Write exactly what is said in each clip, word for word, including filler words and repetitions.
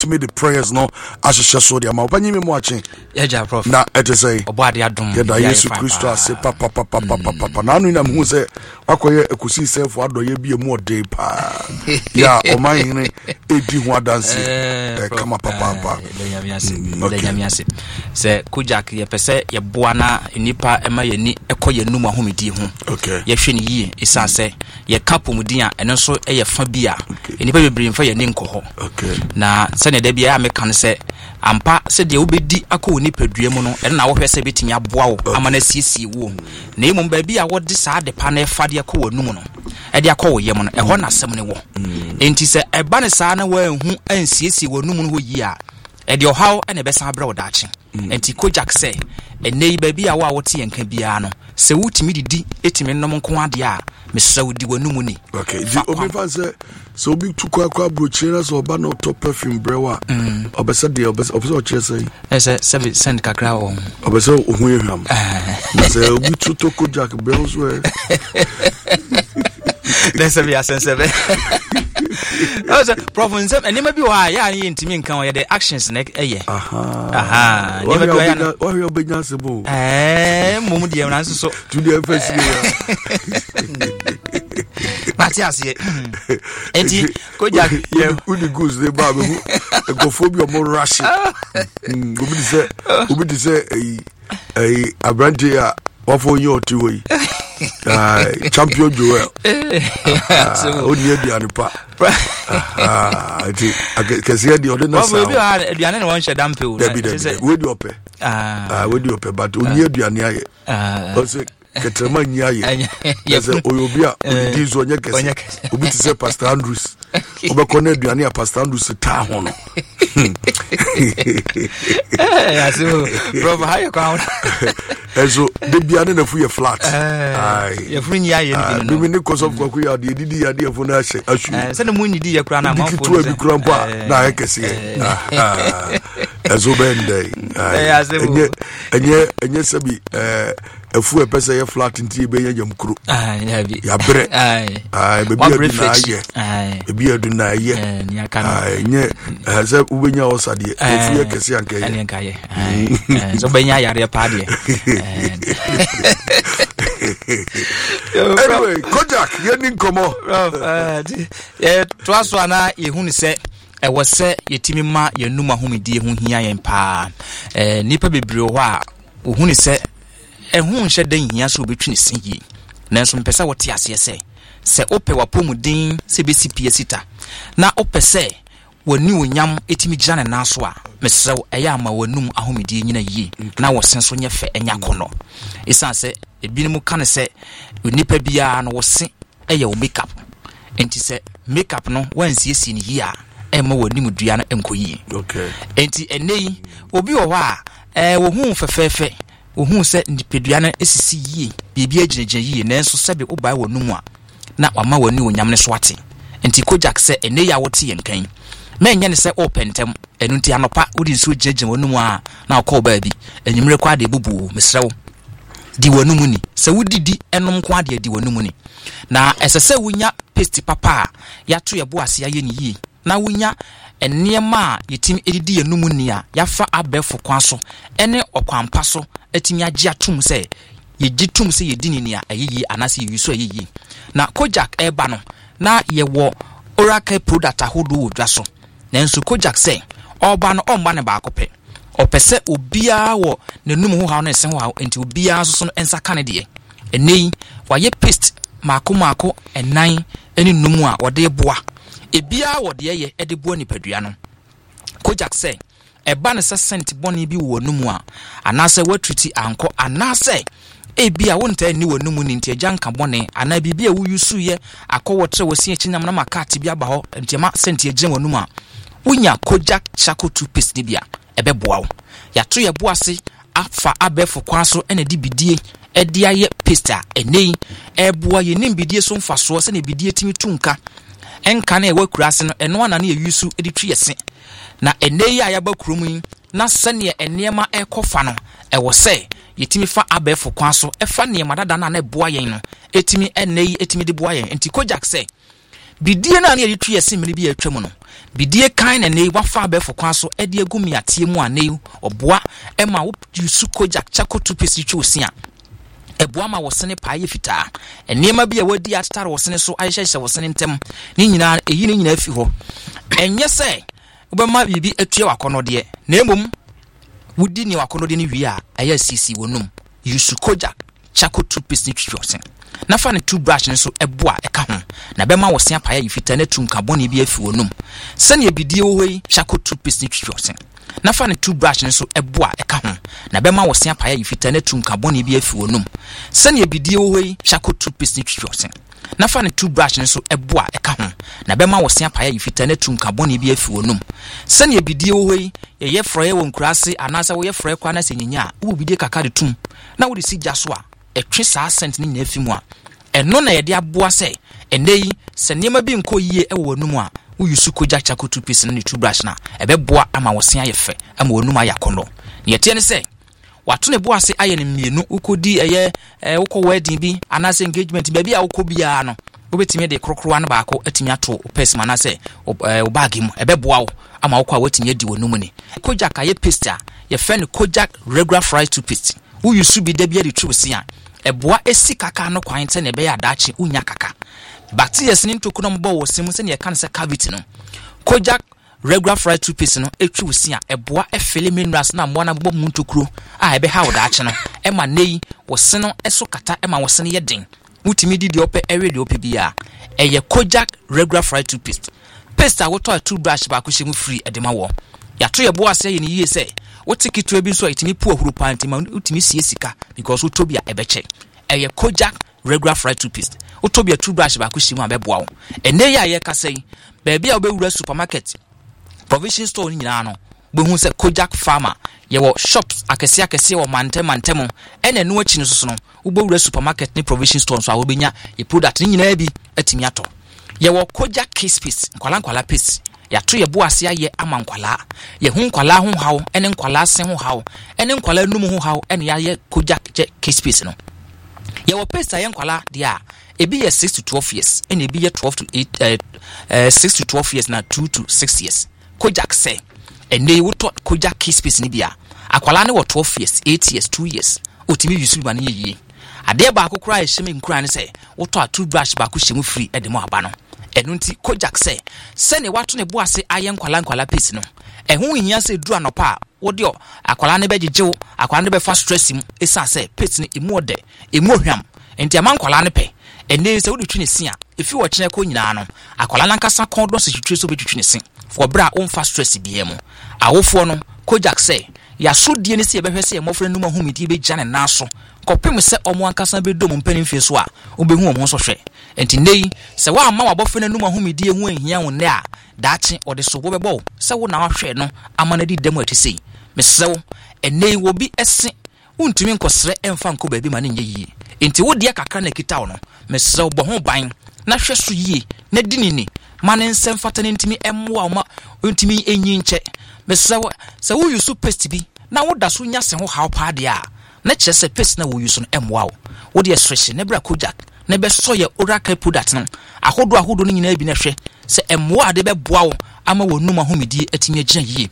to me the prayers no asheshe so dia ma opanyi me mo ache eja prof na ete say obade adom ya da Yesu Kristo ase papa papa papa papa na anu na mu say akoye ekusi self adoye bie mu ode pa ya o man hine edi ho adanse e kama papa papa lenya miase lenya miase se Kojak ye pese ye boa na nipa ema ye ni ekoye num ahomedi ho okay ye hwe ni yie isa se ye kapomudin a eno so eye fa bia nipa bebre mfa ye ni nkoho okay na se ne da bia me kan se ampa se de obedi akọ nipadua mu no eno na wo hwe se betimi aboa wo amana siesie wo na emum ba bia wo de saa de pa na efade akọ wanum no e de akọ wo ye mu no e ho na asem ne wo enti se e ba ne saa na wa hu ansiesie wanum no ho yi a e de ohaw ene be sa bra wo daachi enti Kojak se enei ba bia wo a wo te yenka bia no se wutimi didi etimi nnom nko ade a mesawudi wanum ni okay di obi fa se so obi tukwa kwa brochera so ba no top perfume brewa obese de obese obese o chese ese seven send kakra o obese ohun ehwam na se obi tuto Kojak brewa so e That's a sense. Also, prof, and never be why I ain't to me come the actions neck. Eh, aha, aha, never do I know what you're being answerable. Eh, Mummy, and answer so to the first year. Matthias, and he Kojak, yeah, who the goose they barber, go phobia more rushing. Who be say, who be say a a brand here. What for you two way? Uh, champion Joel. So, only the Anipa. Ah, I can see the other nurse. Well, the other one should damp you. Where do you pay? Ah, where do you pay? But only the Ania. Also, Ketaman Yaya. Yes, Oyobia, these one yakes. Obi to say Pastor Andrews. Obakone Diania Pastor Andrews town. Eh, so, Prof, how you count? So they be under the free flat. Aye, you're free. Yeah, do we need cause of Kokuya? The D idea for that. Send the moon, you crown. I'm to a grandpa. Now I can see it. As Obende. And yet, and yes, a full person flat in T B. Yam crew. Aye, ya bread. Aye, aye, baby, aye, baby, I do not yet. Aye, yet, as a Ubenya or Sadi, if you can see and Kay. So, Benya, your party. Anyway, Kojak, you didn't come on. Eh, twas one I who said, I was said, ye timima, ye numa whom dear whom he am pa. Eh, Nipper be brewa, who said, and whom shed then he has to be between singing. Nelson Pesa what yes, say, say, Ope wa pomudin, C B C P S ita. Na Ope say, when new yam etimi jana naswa, Mister Ayama were num ahomidi in a ye, now was sense on your fe and yakono. It's answer, a binimu can say, you nipper bia and was sing a yo makeup. And he said, makeup no, once yes in year, and more nimu Diana and Koyi. Okay. And he and nay will be a wa, eh, whom for fair fe, whom said in the Pediana is see ye, be be agent ye, and then so said the Oba were numwa. Not one more new yamne swati. And he Kojak said, and nay I would tea and came. Men yan say open tem enunti anopa udi so jeje wonum a na call baby enyimre kwa de bubu mesrew di wonum ni se wudidi enom kwa de di wonum ni na esese wunya paste papa ya to ye boase aye ni yi na wunya enema yetimi edidi enum ni a yafa abefo kwa so ene okwampa so etimi age atum se ye gitum se ye dini ni a ayeyi anase yuso ayeyi na Kojak eba no na ye wo Oracle product ahodo wodwa so nanso Kojak say oba no omba ne ba akopɛ opese obia wo nanum ho ha no ese ho ha enti obia so so ensa ka ne de enei waye paste mako mako enan eni numu a wode boa ebia wode ye ede boa nipadua no Kojak say eba ne se cent boni bi wo numu a anase watruti anko anase ebia wonta ni wonum ni ntia janka bone ana bibia wo yusu ye akọwotre wosi echinyam na makati bia ba ho ntiama senti ejen wonum a unya Kojak chako toothpaste ni bia ebeboa wo ya to ye boase afa abefo kwaso ene di bidie edi aye paste a enei eboa ye nim bidie so mfaso se ne bidie timi tunka enka na ewa kurase no eno ana na ye yusu edi twiyese na enei aya ba kurum na sene enema ekofa no ewo se yetimi fa abefo kwaso efa ne madada na na boa yen no etimi enei etimi de boa yen enti Kojak se bidie na na ye twiyese mmiri bi atwam no bidie kan na nei wafa be for kwan so e de agumi atie mu anei oboa e ma wo yusu Kojak Charcoal toothpaste chusia eboa ma wosene paaye fitaa enema bi a wadi atare wosene so ayehye wosene ntem ni nyina eyi ni nyina fi ho enye se obema bibi atue wakonode na emom wudi ni wakonode ni wi a aya sisi wonum yusu Kojak Charcoal toothpaste ni chusia na fa ne toothbrush ne so eboa eka ho na bema wosene paaye fitaa na tum carbon bi afi wonum sane ebidie wo hoi Charcoal toothpaste ni chusia na fa ne toothbrush ne so eboa eka ho na bema wose apaya yifita na tum carbon bi afi wonum sane ebidie wo hoi Charcoal toothpaste ni twitwose na fa ne toothbrush ne so eboa eka ho na bema wose apaya yifita na tum carbon bi afi wonum sane ebidie wo hoi ye ye froye won kurase anasa wo ye froye kwa na senyinya wo bidie kaka de tum na wo de sigya so a etwe saa scent ni na afi mu a eno na ye de aboa se enei se niema bi nko yie e wo wonum a wo yusu Kojak Charcoal toothpaste na toothbrush na ebeboa ama wose ayefe ama wonum ayakono ne yete ne se wato ne boase aye ne mienu ukodi eye ukọ wedding bi anase engagement ba bi a ukọ bia no obetimi de krokrowa na baako atimi ato person anase obagi mu ebeboa wo ama ukọ watimi adi wonum ni Kojak aye paste a ye fe ne Kojak regular fried toothpaste wo yusu bi da bia de twusi a eboa esi kaka no kwan te ne be ya dachi unya kaka bacteria sinin to kuno mbo wo simu se ne kan se cavity no Kojak regular fried toothpaste no etwi wusi a eboa efele minerals na mo na bobom ntokuro a ebe ha wodache no e ma nei wose no eso kata e ma wose no ye den utimi di di ope ewe di ope bia eye Kojak regular fried toothpaste paste a woto toothbrush ba ko shemu free edema wo ya to ye boa se ye ni yie se wotiki to ebi so itimi pu ohuru panti ma utimi sie sika because utobia ebeche eye Kojak regular fried toothpaste utobia toothbrush ba ko shemu abeboa wo ene ya ye kasei ba bia obewura supermarket provision store ni nyina no behu se Kojak farmer ye wo shops akese akese wo mantem mantem ene no achi no so no ubewura supermarket ni provision store so a wo benya ye product ni nyina bi atimi ato ye wo Kojak kiss piece nkwala nkwala piece ya to ye boase aye ama nkwala ye hu nkwala ho hawo ene nkwala se ho hawo ene nkwala num ho hawo ene ya ye Kojak kiss piece no ye wo paste aye nkwala dia ebi ye six to twelve years ene ebi ye twelve to eight uh, uh, six to twelve years na two to six years Kojak say ene woto Kojak kiss piece ni bia akwala ne wo twelve years eight years two years otimi yusu ba ne yiyi ade ba akokora e hyeme nkura ne say woto a toothbrush ba ko hyemu free edemo aba no enu nti Kojak say se ne wato ne boase aye nkwala nkwala piece no ehu hia se duru anopa wode akwala ne bejejew akwala ne be fa stress mu esa say piece ne emu ode emu hwam enti ama nkwala ne pe ene se wodi twine sia efi wo kyene ko nyina no akwala nankasa kon do se twitwe so be twitwe sia for bra on fa stress bia mu awofo no Kojak say ya so die ne se be hwese mofre numa humidi be gya ne naso kopem se omo ankasa be dom mpanin fie so a obehu omo so hwe enti nei se wa ama wabofre na numa humidi ehu ahia wo ne a daache ode so wo bebo se wo na ahwe no ama na di dem atisei mesew enei wo bi ese untumi nkosre emfa nko ba bi ma ne nye yi enti wo dia kakra na kita wo no mesew bo ho ban na hwe so yi na dinini mane nsem fatane ntimi emwa ma ntimi enyi nche mesew se wo yusu paste bi na wo da so nya se ho haw pa de a na chese paste na wo yusu no emwa wo wo de stretch ne bra Kojak na be so ye oracle product no ahodo ahodo no nyina bi na hwe se emwa de be boa wo ama wo numa homidi atimi agina yi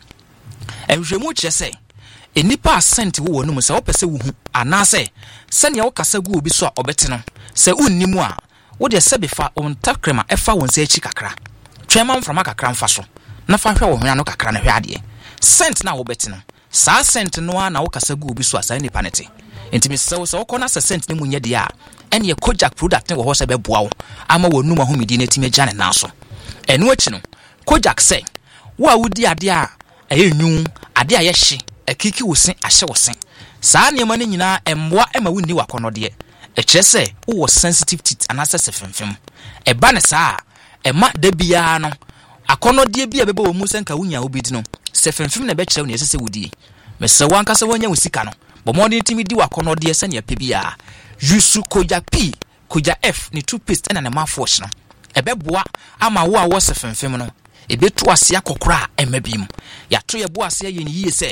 enhwemu chese enipa asent wo wonum se wo pese wo hu anase se ne wo kasa gu obi so a obete no se unnimu a wo de se befa on takrema efa won se achi kakra twema mframa kakra mfa so na fa hwe wo hwa no kakra na hwe ade sent na wo bete no sa sent no na wo kasa gu obi so asa nipa nete entimi se wo se wo kona sent ne munye de a ene ye Kojak product ne wo ho se be boa wo ama wonum ahomidi na timi agya ne naso enu achi no Kojak say wo a wudi ade a ayenwu ade a ye hye akiki wosen ahye wosen saa niema ne nyina emboa ema wunni wakonode e kyerese wo sensitive teeth anasa sefemfem e ba ne saa ema da bia no akonode bia bebe wo mu senka wunya obidi no sefemfem na be kyerɛ ne sese wudi mese wankasa wanya wusika no bomode timi di wakonode se ne pe bia yusu Kojak P Kojak F ni toothpaste ena ne mouthwash no e be boa ama wo a wo sefemfem no e betu ase akokora ema bim ya to ye bo ase ye ni yie se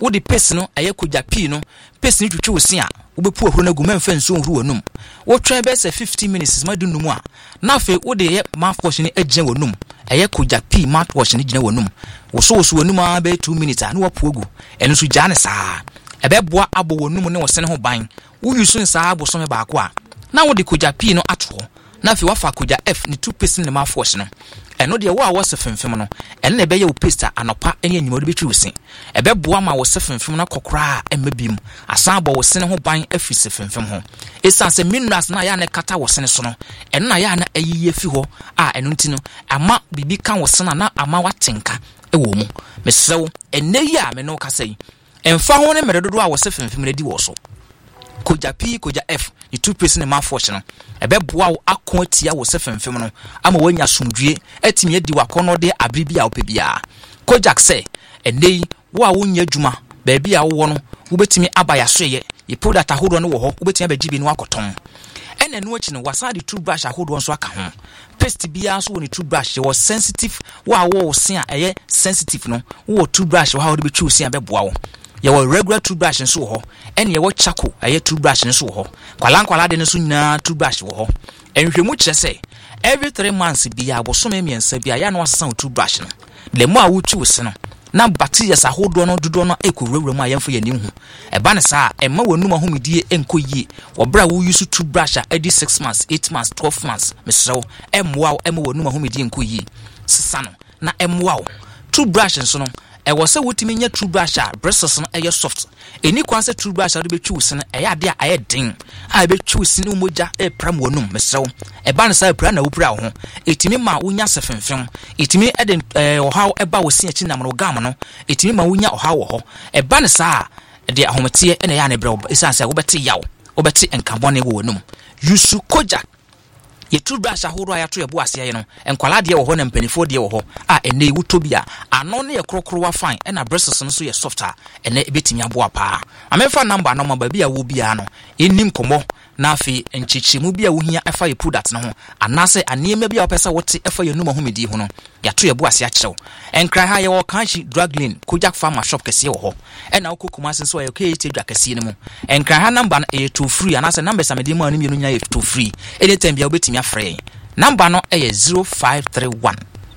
wo de pace no eye kogya pii no pace ni twetwe wosi a wo bepu ohuro na gu memfa nso ohuro wonum wo try be say fifty minutes ma du numu a na fe wo de ye mouthwash ni agye wonum eye kogya pii mouthwash ni gina wonum wo so wo so wonum a be two minutes a na wo pu ogu eno so gya ne saa ebe boa abo wonum ne wo sene ho ban wo yusu nsaa abo so me baako a na wo de kogya pii no ato na fe wafa kogya F ni two pace ni mouthwash no eno de wo a wo se femfem no eno na ebe ye wo paste anopa ene anyima de betwi wosin ebe boa ma wo se femfem na kokora emabim asan abo wo sene ho ban afi se femfem ho esan se minerals na ya na kata wo sene so no eno na ya na ayiye fi ho a eno ntino ama bibi kan wo sene na ama watenka ewo mu mesew ene yi a me no kasa yi emfa ho ne meredodo a wo se femfem na di wo so kogya P kogya F ni two pace ne mouthwash no ebe boa wo akon atia wo se femfem no ama wanya somdue atimi adi wakono de abribi a opebia kojak se enei wo a wonya adwuma ba bia wo no wo betimi abaya soye ye product ahodo no wo ho wo betimi abagibi no akoton ene no achi no wasade toothbrush ahodo nso aka ho paste bia so woni toothbrush wo sensitive wo a wo se a eye sensitive no wo toothbrush wo ha wo de betwi se a beboa wo ye wo regular toothbrush nso wo ho ene ye wo chako eye toothbrush nso wo ho kwala kwala de nso nyina toothbrush wo ho enhwemu kire se every three months bia abosome miensa bia ya na wasan toothbrush no le mo a wutu wose no na bacteria sa hodo no dodo no ekowurawura mu ayemfo yeni hu eba ne sa emma wonum ahomidie enko yie obra wo use toothbrush a edi six months eight months twelve months mesrew emwa emma wonum ahomidie enko yie sisa no na emwa toothbrush nso no e wo se wotimi nya toothbrush a bristles no eye soft eni kwa se toothbrush a do betwi wose no eye ade a aye den a betwi wose no moja e pram wonum mesrew eba ne sa pra na wopra ho etimi ma wonya sefemfem etimi eden ohaw eba wosi achi namro gam no etimi ma wonya ohaw ho eba ne sa de ahomete ene ya ne bre esan se wo beti yaw wo beti enkabone wo wonum yusu kojak ye toothbrush ahoro ayato ye bo ase ye no enkwala de wo ho na mpanifo de wo ho a ene wutobia ano ne ye krokro wa fine ena bristles no so ye softer ene ebetimi abo apa amefa number no ma bia wo bia no enim komo na afi enchichimu bia wo hia afa ye product no ho anase anema bia opesa wote afa ye numa homedi ho no yato ye bo ase akyerew enkra ha ye wo kanchi drug lane kojak farmer shop kese wo ho ena okokuma senso ye okay te dwa kese ne mu enkra ha number no e to free anase number samedi ma no mienu nya ye to free anytime bia obetimi afre number no e zero five three one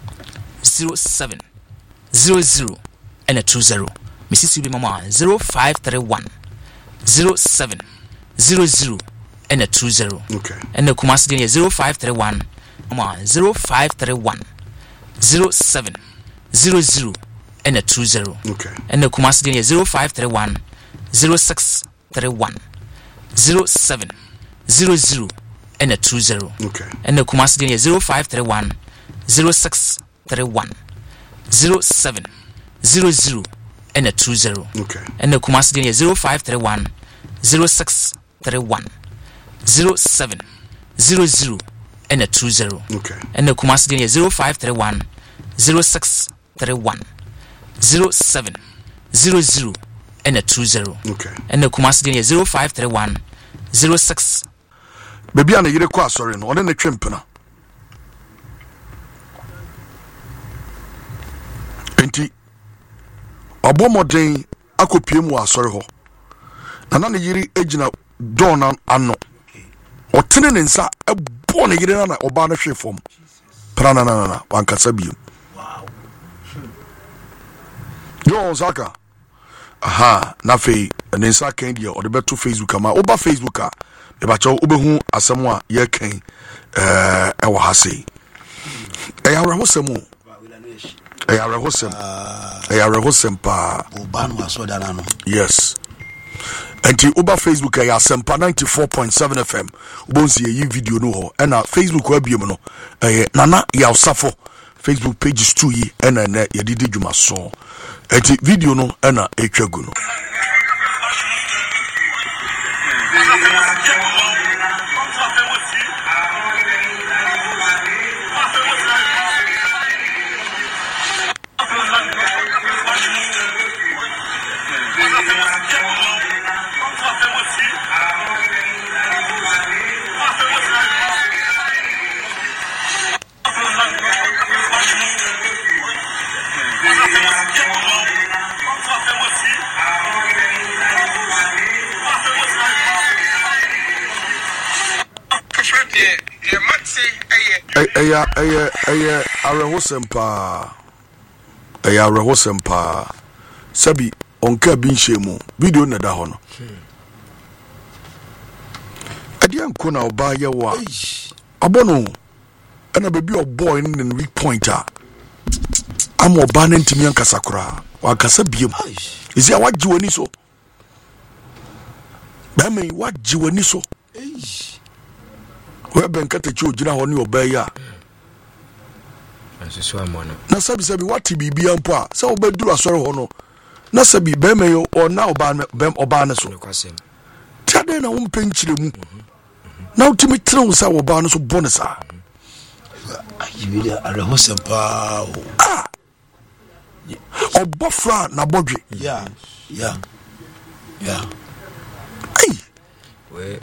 zero seven zero zero and a two zero misisi bi mama zero five three one zero seven zero zero and a two zero. Okay. And the Kumasi is zero five three one zero five three one zero seven zero zero and a two zero. Okay. And the Kumasi is zero five three one zero six three one zero seven zero zero and a two zero. Okay. And the Kumasi is zero five three one zero six three one zero seven zero zero and a two zero. Okay. And the Kumasi is zero five three one zero six three one zero seven zero zero and a two zero. Okay. And the Kumasi is zero five three one zero six three one zero seven zero zero and a two zero. Okay. And the Kumasi is zero five three one zero six. Baby, I need a quite sorry, no, then the trimpana. Enti, Obo Modern, I could pay more sorry ho. Nana yiri ejina dona ano. Otene nsa e bon yiri na oba na hwe fom. Prana na na wankasa biu. Wow. Yo Zaka. Aha, na fe nsa kan dia o de beto Facebook ama. Oba Facebook a e ba cho obehu asem a ye kan eh e wo hase. E ya reho semu. E ya reho sem. E ya reho sem pa. Oba no aso da na no. Yes. Enti uba Facebook ya Sempa ninety-four point seven F M ubonsi ye video no ho ena Facebook wa biom no eh nana ya usafo Facebook pages two yi ena na ye didi dwuma so enti video no ena etwagu no Eya eya eya arehosem pa. Eya arehosem pa. Sabi onka bi nhemu video na da ho no. Ade anko na oba ye wa. Abono ana baby oboy in the weak pointer. Am oba na ntimi ankasa kura. Wa kasa biem. Isi a waji wani so. Ba me waji wani so. We ben kata chi ogina ho ne oba ya. Anso amono. Na sabi sabi wati bibia mpo a se obaduru asore ho no. Na sabi be me yo o na oba bem oba na so. Tade na wo mpenchire mu. Na utimi tren sa oba no so bonesa. Ayibili arehosem pa. Ah. Obofra na bodwe. Yeah. Yeah. Yeah. Hey. We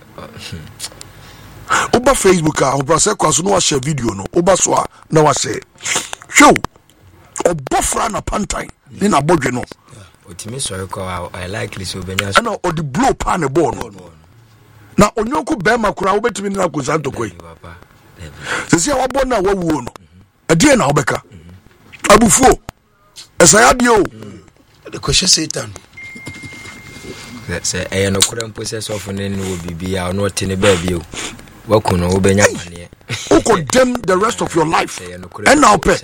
Oba Facebook a obra se kwaso no wa share video no. Oba so a na wa share. Show. Obofra na pantai ni na bodwe no. Otimi so ko I likely so benya. Ana o di blow pa ne ball no. Na onyoko be makura wo betimi na kusanto koi. Sisi a wabɔ na wawuo no. Ade na obeka. Abufuo. Esaya de o. The question Satan. Say e no kura process of ne no bibia no te ne ba bio. Wako no obenya mane. Who condemn the rest of your life? And now pay.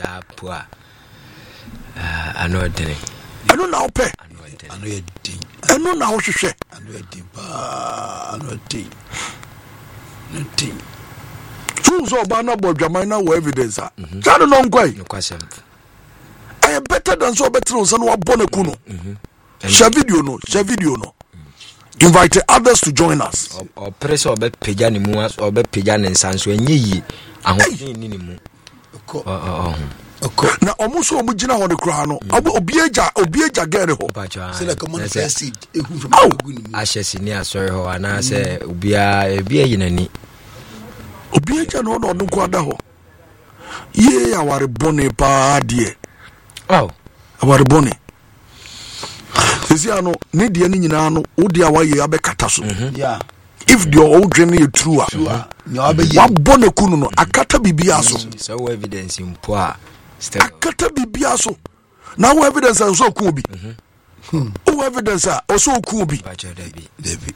Ah, I know it. I know now pay. I know it. I know now share. I know it. I know it. Nothing. Choose Obana Bojamina with evidence. I don't know why. No question. I am better than so better on San Bonacuno. Share video no, share video no. Invite others to join us. Or press or bet Pejani Muas or bet Pejan and Sanso and Yi. And what na almost omujina ho de kra no obieja obieja gere ho say like common first seed ehun from aguni ashesi ni asori ho ana say obia ebia yinani obieja no no nko ada ho ye aware bone pa de oh aware bone sisi ano ne de ni nyina no wo de awaye abekata so yeah if the old dream you true no abaye wa bone kunu no akata bibia so so evidence impo a akata bibia so na wo evidence and so ku bi hmm o evidence a o so ku bi David David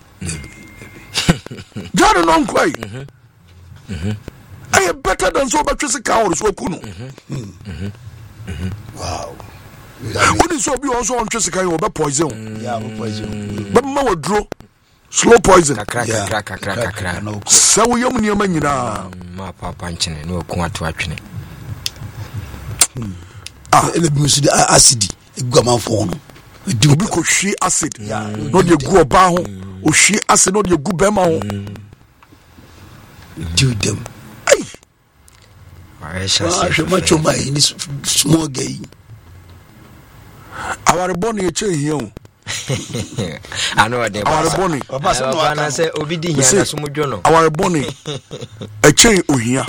Jaro non kwai mhm mhm I am better than so much as a cow so ku no mhm mhm wow who is so be also on chese kan o be poison yeah poison but ma wodro slow poison kakra kakra kakra kakra sa wo yam niam nyina ma papa nchene no ku ato atwene ah ele bi musu acid eguama fo no di obi ko hwe acid no de gu oba ho o hwe acid no de gu be ma ho do them ai I shall say much of my in this small gay our bonny e che hia o I know what they our bonny papa say no ana say obi di hia na so modwo no our bonny e che ohia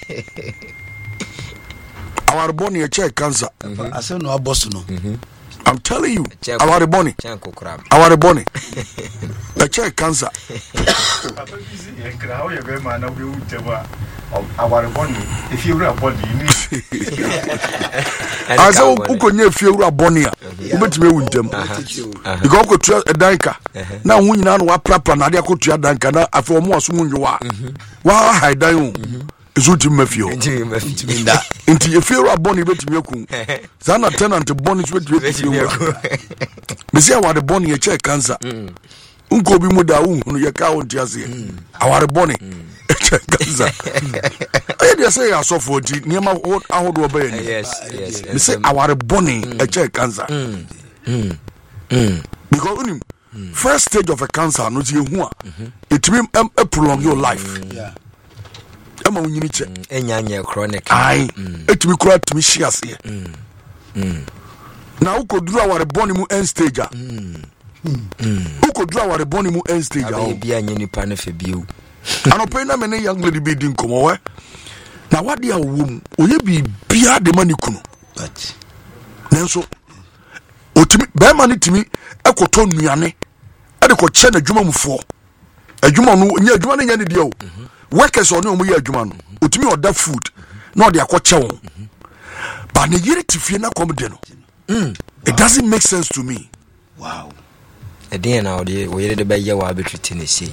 our bonny e che cancer I say no aboss no I'm telling you our bonny our bonny e che cancer papa busy en kra o ye be ma na be utewa our bonny if you are body you need I say ukonye fiewura bonny a ubetime wu ntem because ko tua edanka na hu nyina no wa prapra na de ko tua danka na afi omo aso mu nwa wa haidan o ezuti mafio nda inti fiewura bonny betime ku zana tenant bonny so betime fiewura mesi awade bonny e che cancer unko bi mu da wu no ye ka won tiase aware bonny e che cancer I dey say asofo di niam ahodo obaye ni yes yes me say aware bonny e che cancer mm mm because unim first stage of a cancer no ti ehu a etimi e prolong your life yeah ema unyini che enya nya chronic ai etimi kura timi shiase mm na ukoduru aware bonny mu end stage a mm ukoduru aware bonny mu end stage a bia nya nipa na fe biu anope na me ne young lady be din komo we na wade a wom oye bi bia de mani kunu but nenso otimi be mani timi ekoto nuane e de ko che na dwuma mufo adwuma no nya adwuma no nya ne dia o workers on no mu ya adwuma no otimi order food no de akɔkyɛ wo but ne yere tifie na kom de no mm it doesn't make sense to me. Wow. Eden na odi wo yere de be ye wa betwiti ne sei.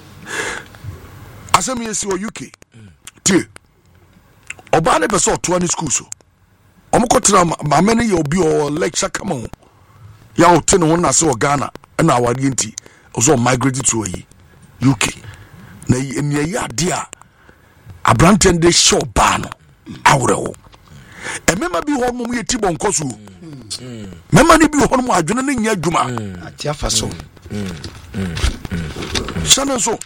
Asem yesi o U K. Tie. Oba ne pese oto ani school so. Omukotira ma me ne ye obi o lecture kama ho. Ya o te ne ho na se o Ghana na awade nti. Ozo migrate to yi U K. Na eni ya ade a abrante nde show ba no. Awre ho. E mema bi ho mo ye ti bon koso. Mema ni bi ho mo adwene ne nya adwuma. Ati afa so. Shana so.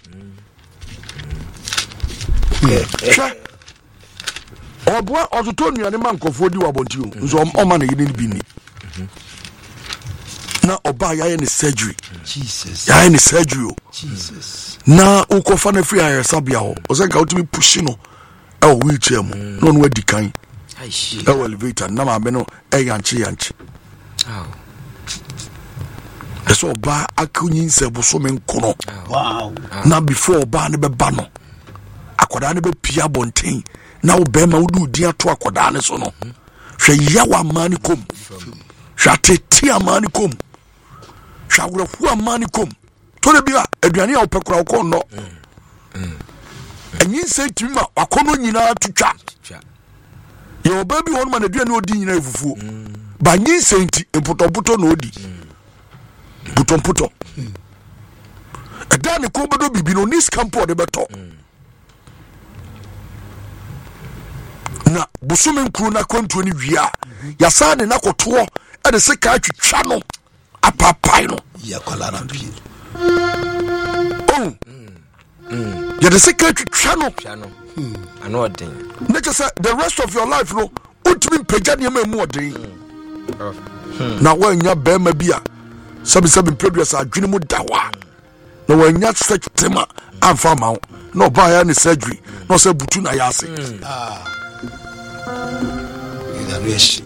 Sha. Oboa ototo nuane man kofo di wabonti o. Nso o ma na yene bi ni. Na oba ya ye surgery. Jesus. Ya ye surgery o. Jesus. Na ukofa na free ayer sabia ho. O se ka utimi push no. E o wheelchair mu. No no adi kan. Ai shi. E o elevator na ma me no e yanchi yanchi. Oh. Eso oba akunyin se boso me nkono. Wow. Na before oba ne be ba no. Akoda ne be pia bonten. Na wo be ma wudu di ato akoda ne so no. Hwe yawa mani kom. Hwe ateti amani kom. Hwe awrefu amani kom. To le bia aduane a opekura ko no. Anyin se tuma akono nyina tutwa. Ye oba bi won ma na aduane odi nyina efufuo. Ba nyin se nti empotopoto na odi. Puton puton. Edani ko bedo bibi no nis campo de beto. Na busume nkru na kwantu ni wia. Ya sa ne na koto e de seka atwitwa no apapai no. Ya kwala na bi. Oh. Mm. Ya de seka atwitwa no. Chano. Ano odin. Na just the rest of your life no ultimate pagya ne ma mu odin. Na wanya be ma bia. Sabi sabi produce adwene mu dawa. Na wanya such tema amfa ma no ba ya ni surgery no say butu na ya ase. Ah. Ina reshi.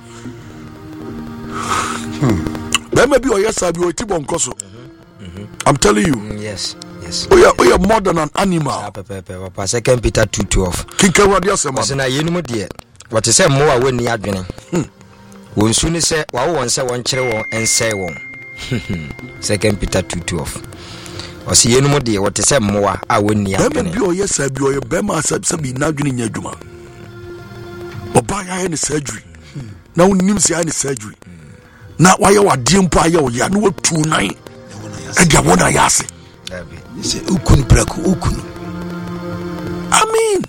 There may be or yes I be o tibon koso. I'm telling you. Mm, yes. Yes. Oh yeah, oh yeah, more than an animal. Ah, pepe pepe. Second Peter two twelve. Kinka wadi asema. Sina yenu mu de. What say mo a woni adwene. Won su ni se wa won se won kire won ense won. Second Peter two twelve. Osi yenu mu de what say mo a woni adwene. There may be or yes I be or be ma sabi na adwene nya adwuma. Oba ya any surgery. Na unim se any surgery. Na wa ya wade mpo aye o ya na watu nan. E dia wona ya ase. Say ukun breku ukun. I mean,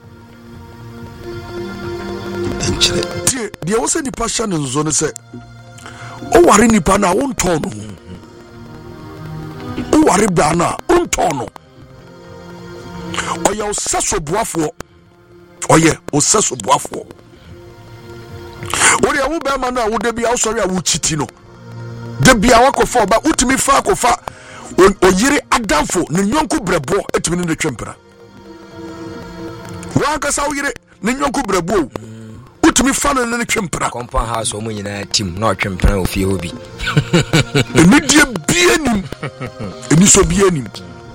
Enchile. die die wo se ni passion nzo ne se o ware nipa na wo nton no. O ware ba na o nton no. Oya o seso boafo. Oye o seso boafo. Ori awu ba ma na wo de bia wo sori awu chiti no. De bia wakofa oba utimi fa akofa oyire adamfo ne nyonko brebo etimi ne twempera. Wa ka sa oyire ne nyonko brebo utimi fa ne ne twempera. Compound house o munyina team na twempera ofie obi. Emi die bie nim. Emi so bie nim.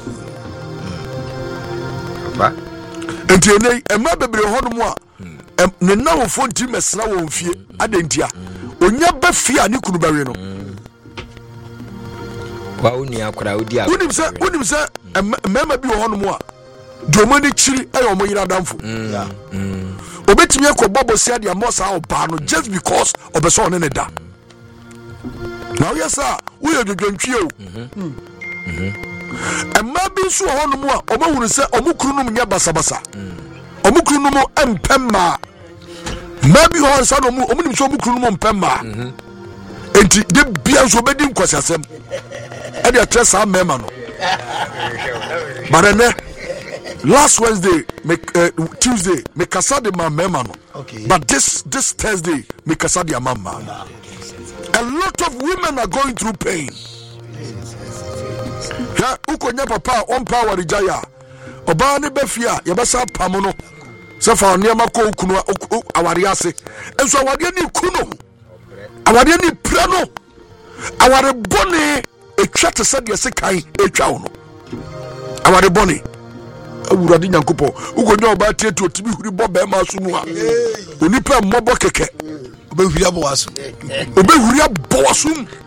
Ba Enti ene ema bebre hono a ne na wo fo nti mesra wo mfie adentia onya ba fie ani kunu bawe no. wa uni akora odi akora unim se unim se mema bi ho no mo a domani chiri ayo mo yira damfo Yeah. obetimi akobobo sia dia mo sa oba no just because obeso ne ne da. Now yes sir we are dwantwie o emma bi so ho no mo a omahunu se omukuru no nya basabasa omukuru no mo empema maybe ho sa no mo omunim so omukuru no mo empema enti de bia so bedi nkwasi asem e de tresa mema no barene last Wednesday make uh, Tuesday me kasa de ma mema no Okay. but this this Thursday me kasa de mama. A lot of women are going through pain. Ya ukonya papa on power rijaya oba ne befia ye besa pamono se fa niam ko kunu aware ase enso awade ni kuno awade ni prano aware bone etwa te se de se kan etwa wo no aware bone awurade nyankopo ugonyo oba tieto tibi huri bo be ma so mu a onipa mmobo keke obehuri abo waso obehuri abo waso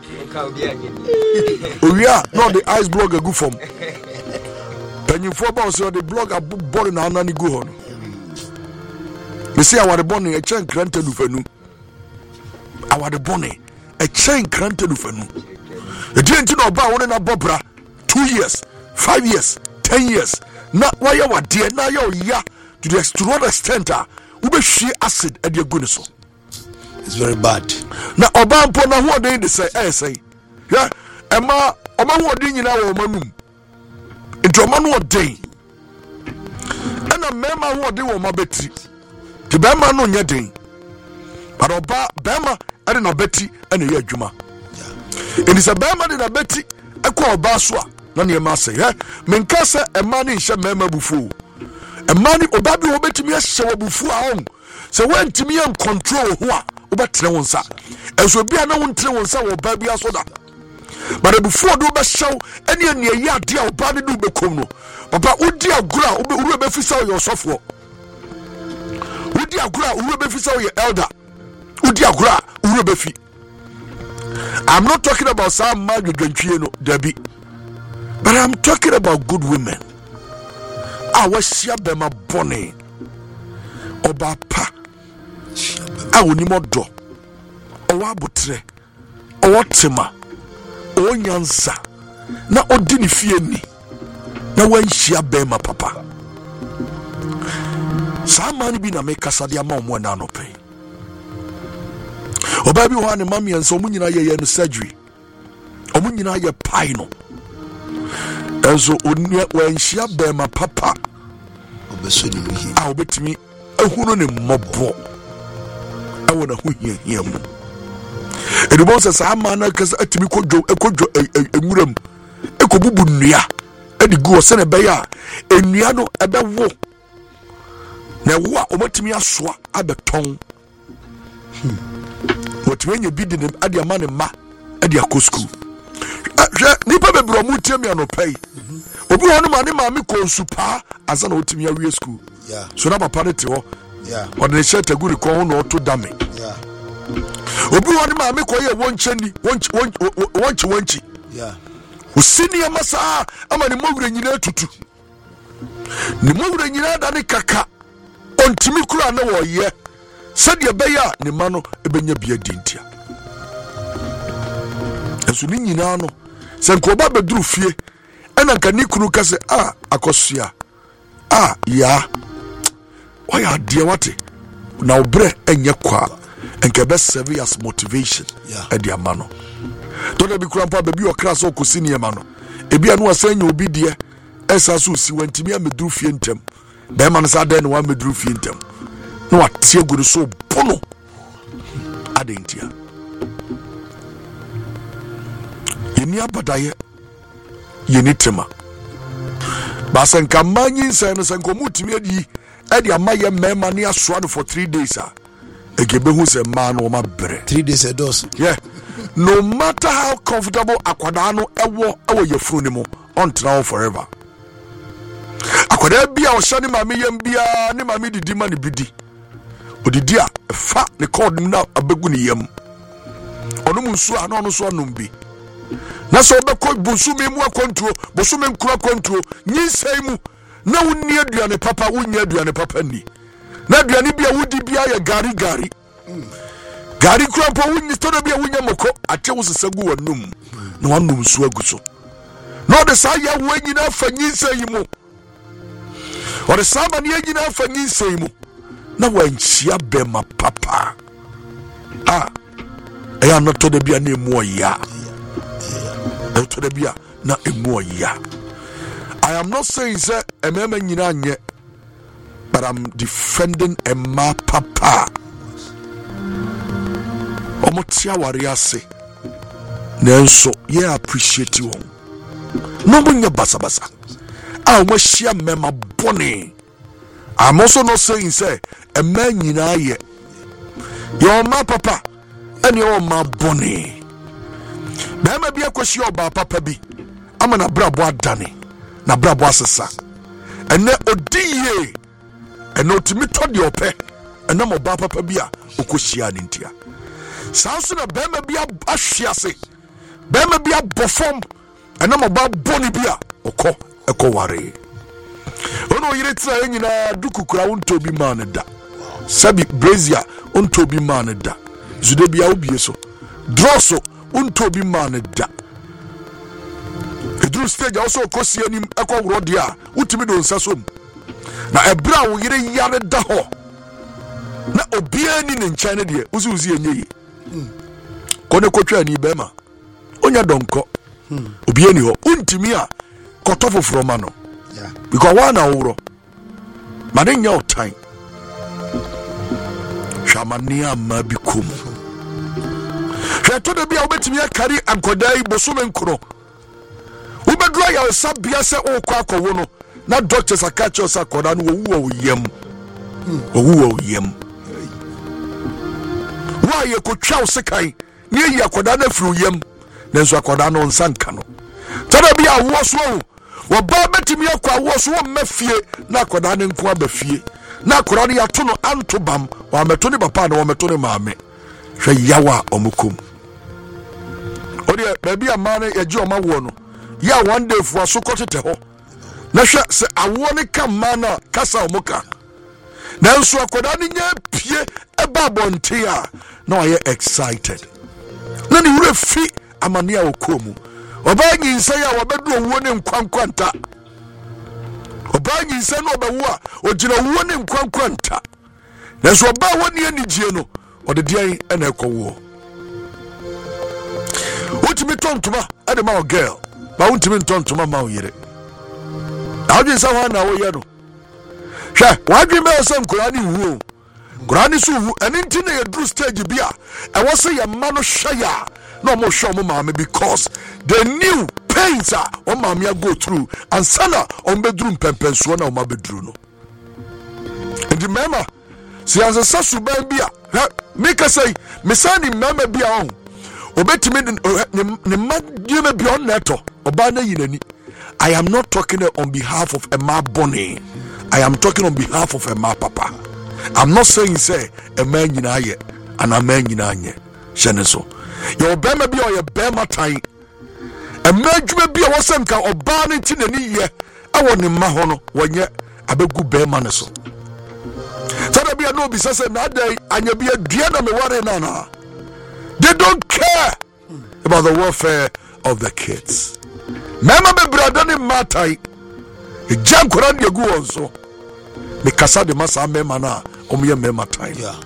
owia no the ice blogger go from panyimfo ba so the blogger body na anani go ho no me say awade bone e chen kranta du fanu awade bone e chen kranta du fanu e denti no ba wona na bobra two years five years ten years na why wade na ya oya to the extent ah we be hwe acid e de agu so. It's very bad. Na oba mpo na ho dey dey say eh say yeah ema oma ho dey nyina wo manum nti oma no dey ana mema ho dey wo ma betri ti bema no nya dey but oba bema ade na beti ana ye adwuma yeah enti say bema de na beti e ko oba so a na ne ma say eh menka say ema ne hye mema bufu ema ne oba bi wo betimi hye wo bufu a on say when timi am control ho a obetre wonsa enso bia na wontre wonsa wo ba bia so da but before do be show any any ye ade a oba ne do be kom no papa odi agura obe uru be fisa yo sofo odi agura uru be fisa yo elder odi agura uru be fi. I'm not talking about some man dwantwie no dabi, but I'm talking about good women. I was shia be ma bone oba pa a woni modo owa abotre owo tema o nyansa na odi ni fie ni na wanhia be ma papa sa man bi na me kasa de ama omo na no pe oba bi ho ne mami enso omo nyina ye ye no surgery omo nyina ye pai no enso onua wanhia be ma papa obeso ni muhi a obetimi ehunu ne mmobo awo na hu hia hia mu edubon se sa ma na kasa atimi kodwo ekodwo enwuram ekobubu nnua edi go se ne beya ennua no ebewo na wo a omatimi asoa abeton hmm wotimi nya bi de ade ama ne ma ade akosku hwe nipa bebro mu tiemi anopai obi ho no ma ne ma me konsupa asa na otimi awie school yeah so na papa ne te ho yeah odne shirt aguri ko ho no to dame yeah obi ho ne ma me ko ye wonchani wonchi wonchi wonchi yeah usini ya masa ama ni mogure nyina tutu ni mogure nyina da ne kaka ontimi kura na wo ye sede beya ne ma no ebenya bia dintia esu ni nyina no se nko ba beduru fie ena nka ni kunu kase ah akosua ah ya oya de wate na obre enye kwa enke be serve as motivation e de amano to de bi kura mpa baby okra so kosini e ma no ebi anu asanya obi de esa so si wantimi ameduru fie ntem be ma no sa de ne wa meduru fie ntem no atie guru so bono adentia yeni abadaye yeni tema basan kamanyi sen sen komutimi adi adi amaye mema ni aswado for three days ah egebe hu se ma no ma bere three days edos yeah no matter how comfortable akwada no ewo ewo yefuru ni mo on travel forever akwada bia o shani mami yem bia ni mami didi ma ni bidi odidi a fa ne code na abegu ni yem onu munsu a na onu so anum bi na so be ko busumi mu akontuo busumi nkura akontuo nyinsai mu na wonni aduane papa wonni aduane papa ni na aduane bia wudi bia ya gari gari gari kura po wonni stodo bia wonya moko ate wo sesagu wanum na wanum su aguso no de sa ya wo nyina fa nyinsai mu o de sa ma ni nyina fa nyinsai mu na wanchia be ma papa ah eya no to de bia na emu oya to the bia na emu oya. I am not saying say emema nyina anye, but I'm defending Emma papa. Omotia wariase nenso ye appreciate you no munya basa basa ah mo shia mema bone. I'm also not saying say emma nyina ye your ma papa and your ma bone. Bema bia kwashi oba papa bi ama na brabo adane na brabo asesa ene odiye ene otimi to de ope ene mo ba papa bia okohia ne ntia saa so na bema bia ahwiase bema bia bofom ene mo ba boni bia okọ ekọ ware ono yire tira enyina dukukura wonto bi man da sabi brazia wonto bi man da zude bia obie so droso wonto bi man da edru stage also kosi anim ekọ woro de a utimi do nsa som na ebra wo yire yare da ho na obia ni ne nkyane de uzi uzi enye kone kotwa ni bema onya donko obia ni ho untimi a kotofo from ano yeah because one awro madenya otan shamania mabikum hweto de bia obetimi akari ankodai bosome nkro ubedra ya sabia se okwa akowo no na doctors akacho sa koda no wo yem wo yem wa ye ko twa sekan ne yi akoda na firi yem nenso akoda no nsanka no tada bia wo so wo ba betimi akwa wo so wo mafie na akoda ne nko abafie na akoda ne yato no antobam wa meto ne papa na wa meto ne maame hwe yawa omukum odi ba bia ma ne ye je o ma wo no ya one day for so kotete ho na hwe se awo ne ka ma na kasa omuka na nso akoda ne nya pie eba bonte a na ye excited na ni wure fi amania okomu oba nyinsa ya wabedu owo ne nkwankwanta oba nyinsa no obawo a ogina owo ne nkwankwanta na nso oba woni anigye no ode dian ena ekowo utimi tontuma ade ma o girl ba utimi tontuma ma o yire awje sa wa na wo ye no hwe wadwe me osem kurani wu kurani su wu eninti na ye dru stage bia e wo se ye ma no hwaya no mo show mo mama because the new pains are on mama go through and sana on bedroom pempenso na o ma bedru no ndi mama si ansa suban bia make say me sani mama bia on obetimi ne madie bia on neto oba na yinani. I am not talking on behalf of Emma Bonnie. I am talking on behalf of Emma Papa. I'm not saying say a man yinaye and a man yinanye sheneso your bema bi or your bema time a man be a wasn't ka or banning tin any year. I want him mahono when ye abegu bema neso. Tell me, I know, besides that day, and you be a dear me worry nana. They don't care about the welfare of the kids. Mama be brother ni matai. E jam koran ye go onso. Me kasa de masa mema na omiye mema time. Yeah.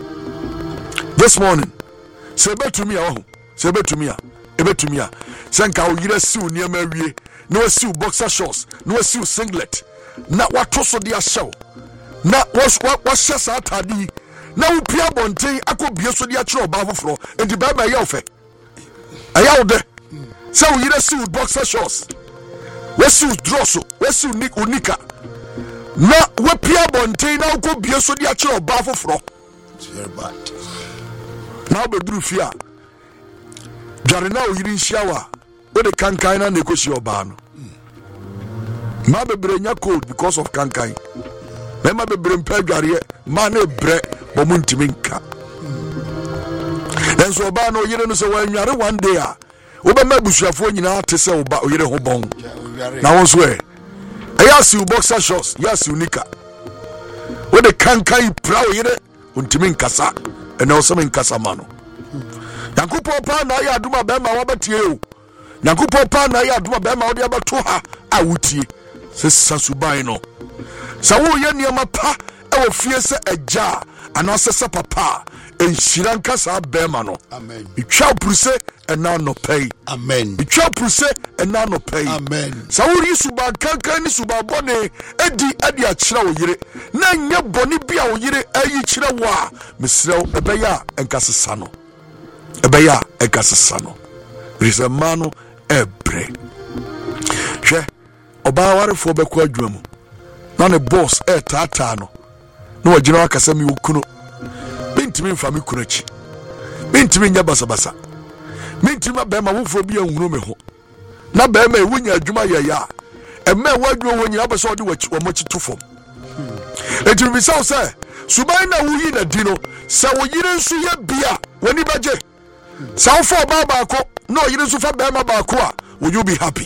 This morning, say be to me oh. Say be to me. E be to me. Senka o yire siu niema wie. No siu boxer shorts, no siu singlet. Na watoso dia show. Na was what was sa atadi. Na wo pia bonten akobie so dia kire oba foforo. Enti baba ye ofe. Aya ode. So you don't see boxer shorts. We see drosso. We see nik unika. Na we pia bonte na uko bie so dia kire oba foforo. It's very bad. Now be dru fia. Jare na o yiri shiawa. We the kankai na ne ko shi oba no. Ma be brenya cold because of kankai. Mema be brempa dware ma na bre bo muntimi nka. Then so oba no yire no se wa nware one day a oba mabusuafo nyina te se oba oyire ho bon na won so e ayasi u boxer shorts yasi unika we de kankai pra oyire untimi nkasa ene osem nkasa ma no Yankupo pa na ya aduma be ma wabatie o Yankupo pa na ya aduma be ma odi abato ha awutie se sasuban no sa wo ye niam pa e wo fie se agya ana se se papa enhira nkasa be ma no amen itwa pruse ena no pay amen itwa pruse ena no pay amen sa wo ri suba kankan ni suba bone edi edi a kira wo yire na nya bone bia wo yire ayi kira wo a mesrew ebeya enkasesa no ebeya enkasesa no risemano ebre hwe oba warefo bekọ adwuma mu na ne boss e tata no na wagina akasa mi okuno bintimi mfa mi kunachi bintimi nya basa basa bintimi ba ma wofo bi anhuru me ho na ba ma ewunya adwuma ya ya ɛmɛ wadwo wɔ nyina bɛsɛ ɔde wɔ mɔkyi to fam enti bisaw sɛ suban na wuyi na di no sɛ wo yire nso yɛ bia wani bɛgye sɛ wo fa ɔbaa baako na ɔyere nso fa bɛrima baako a will you be happy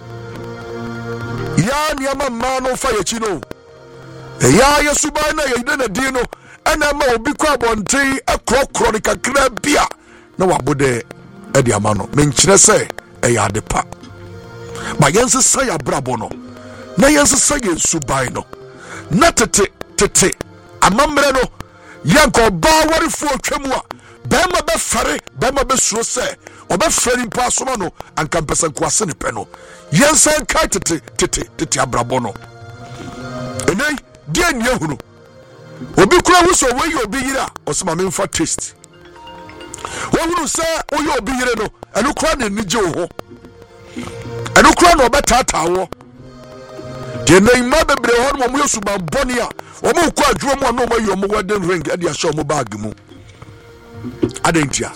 ya nneɛma mmaa no fa yɛkyi no ɛyɛ yɛ suban na yɛyide na di no ɛna ma obi kɔ abɔnten ɛkorɔkorɔ ne kakra bia na wabodɛ ɛde ama no menkyerɛ sɛ ɛyɛ ade pa ba yɛnsesa yɛ abrabɔ no na yɛnsesa yɛ suban no na tete tete amammerɛ no yɛnka ɔbaa warefoɔ twa mu a bɛrima bɛfare bɛrima bɛsuro sɛ ɔbɛfrɛ nipa asoma no anka mpɛsɛ nkoase ne pɛ no yɛnsa nkae tete tete tete abrabɔ no ɛnɛ deɛ nnia hunu obi kura wo sɛ wɔyɛ obi yere a ɔsɛ ma memfa taste wɔhunu sɛ woyɛ obi yere no ɛno kora ne anigye wo ho ɛno kora na ɔbɛtaataa wɔ deɛ na mma bebree hɔ no wɔn yɛ suban bɔne a wɔn kɔ adwuma mu a na wɔn ayi wɔn wedding ring ɛde ahyɛ wɔn baage mu adantia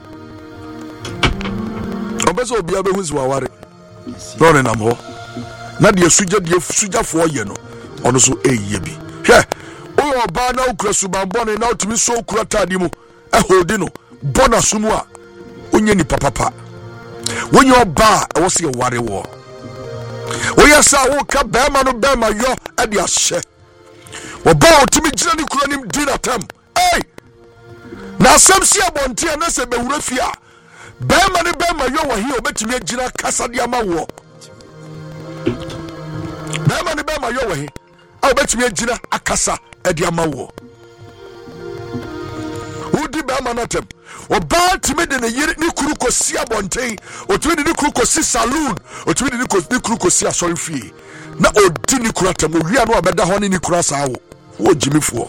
ɔbɛ sɛ obiara bɛhu si waware na ɔne nam hɔ na deɛ sugya deɛ sugyafoɔ yɛ no ɔno so ɛyie bi hwɛ woyɛ ɔbaa na wokura suban bɔne na wotumi so wokura taade mu ɛhodi no bɔ n'aso mu a wonyɛ nipa papa wonyɛ ɔbaa a ɛwɔ sɛ yɛware wɔ woyɛ sɛ a woka bɛrima no bɛrima yɔ ɛde ahyɛ ɔbaa a wotumi gyina ne kura nim di n'atam ei na asɛm si abɔnten a na sɛ bɛwura fie a bɛrima ne bɛrima yɔ wɔ hia wobɛtumi agyina kasa de ama woɔ bɛrima ne bɛrima yɔ wɔ he a wobɛtumi agyina akasa ɛde ama woɔ wodi bɛrima no atam ɔbaa tumi de ne yere ne kuru kɔsi abɔnten ɔtumi de ne kuru kɔsi saloon ɔtumi de ne kuru kɔsi asɔre fie na ɔdi ne kuru atam owia no a bɛda hɔ ne ne kuru asaa wo wɔ gyimifoɔ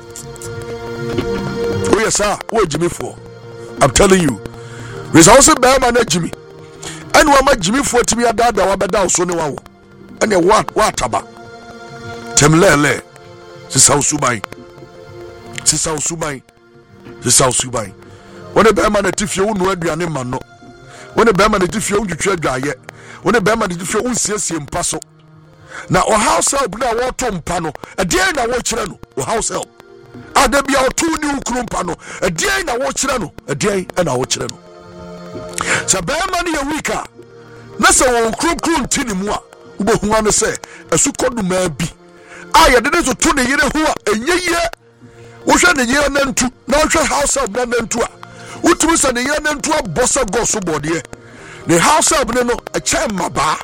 woyɛ saa wɔ gyimifoɔ I'm telling you resa wo sɛ bɛrima no agyimi ɛne wama gyimifoɔ tumi adaada wabɛda wo so ne wawo ɛne woataba tɛm lɛɛlɛ sisa wo suban sisa wo suban sisa wo suban wɔne bɛrima no ati fie wo noa aduane ma no wɔne bɛrima no ati fie wo ntwitwa adwaeɛ wɔne bɛrima no ati fie wo nsiesie mpa so na ɔhouse help no a wɔto mpa no ɛdeɛn na wɔkyerɛ no ɔhouse help ada bia ɔto ne wo kuro mpa no ɛdeɛn na wɔkyerɛ no ɛdeɛn ɛna wɔkyerɛ no sɛ bɛrima no yɛ weak a na sɛ wɔn kurokuro nti ne mu a wobɛhu ano sɛ ɛso kɔdomaa bi a yɛde ne toto ne yere ho a ɛnyɛ yie wohwɛ ne yere nantu na wohwɛ house help na nantu a wotumi sɛ ne yere nantu abɔ sɛ gɔ so bɔdeɛ ne house help ne no ɛkyɛ mmabaa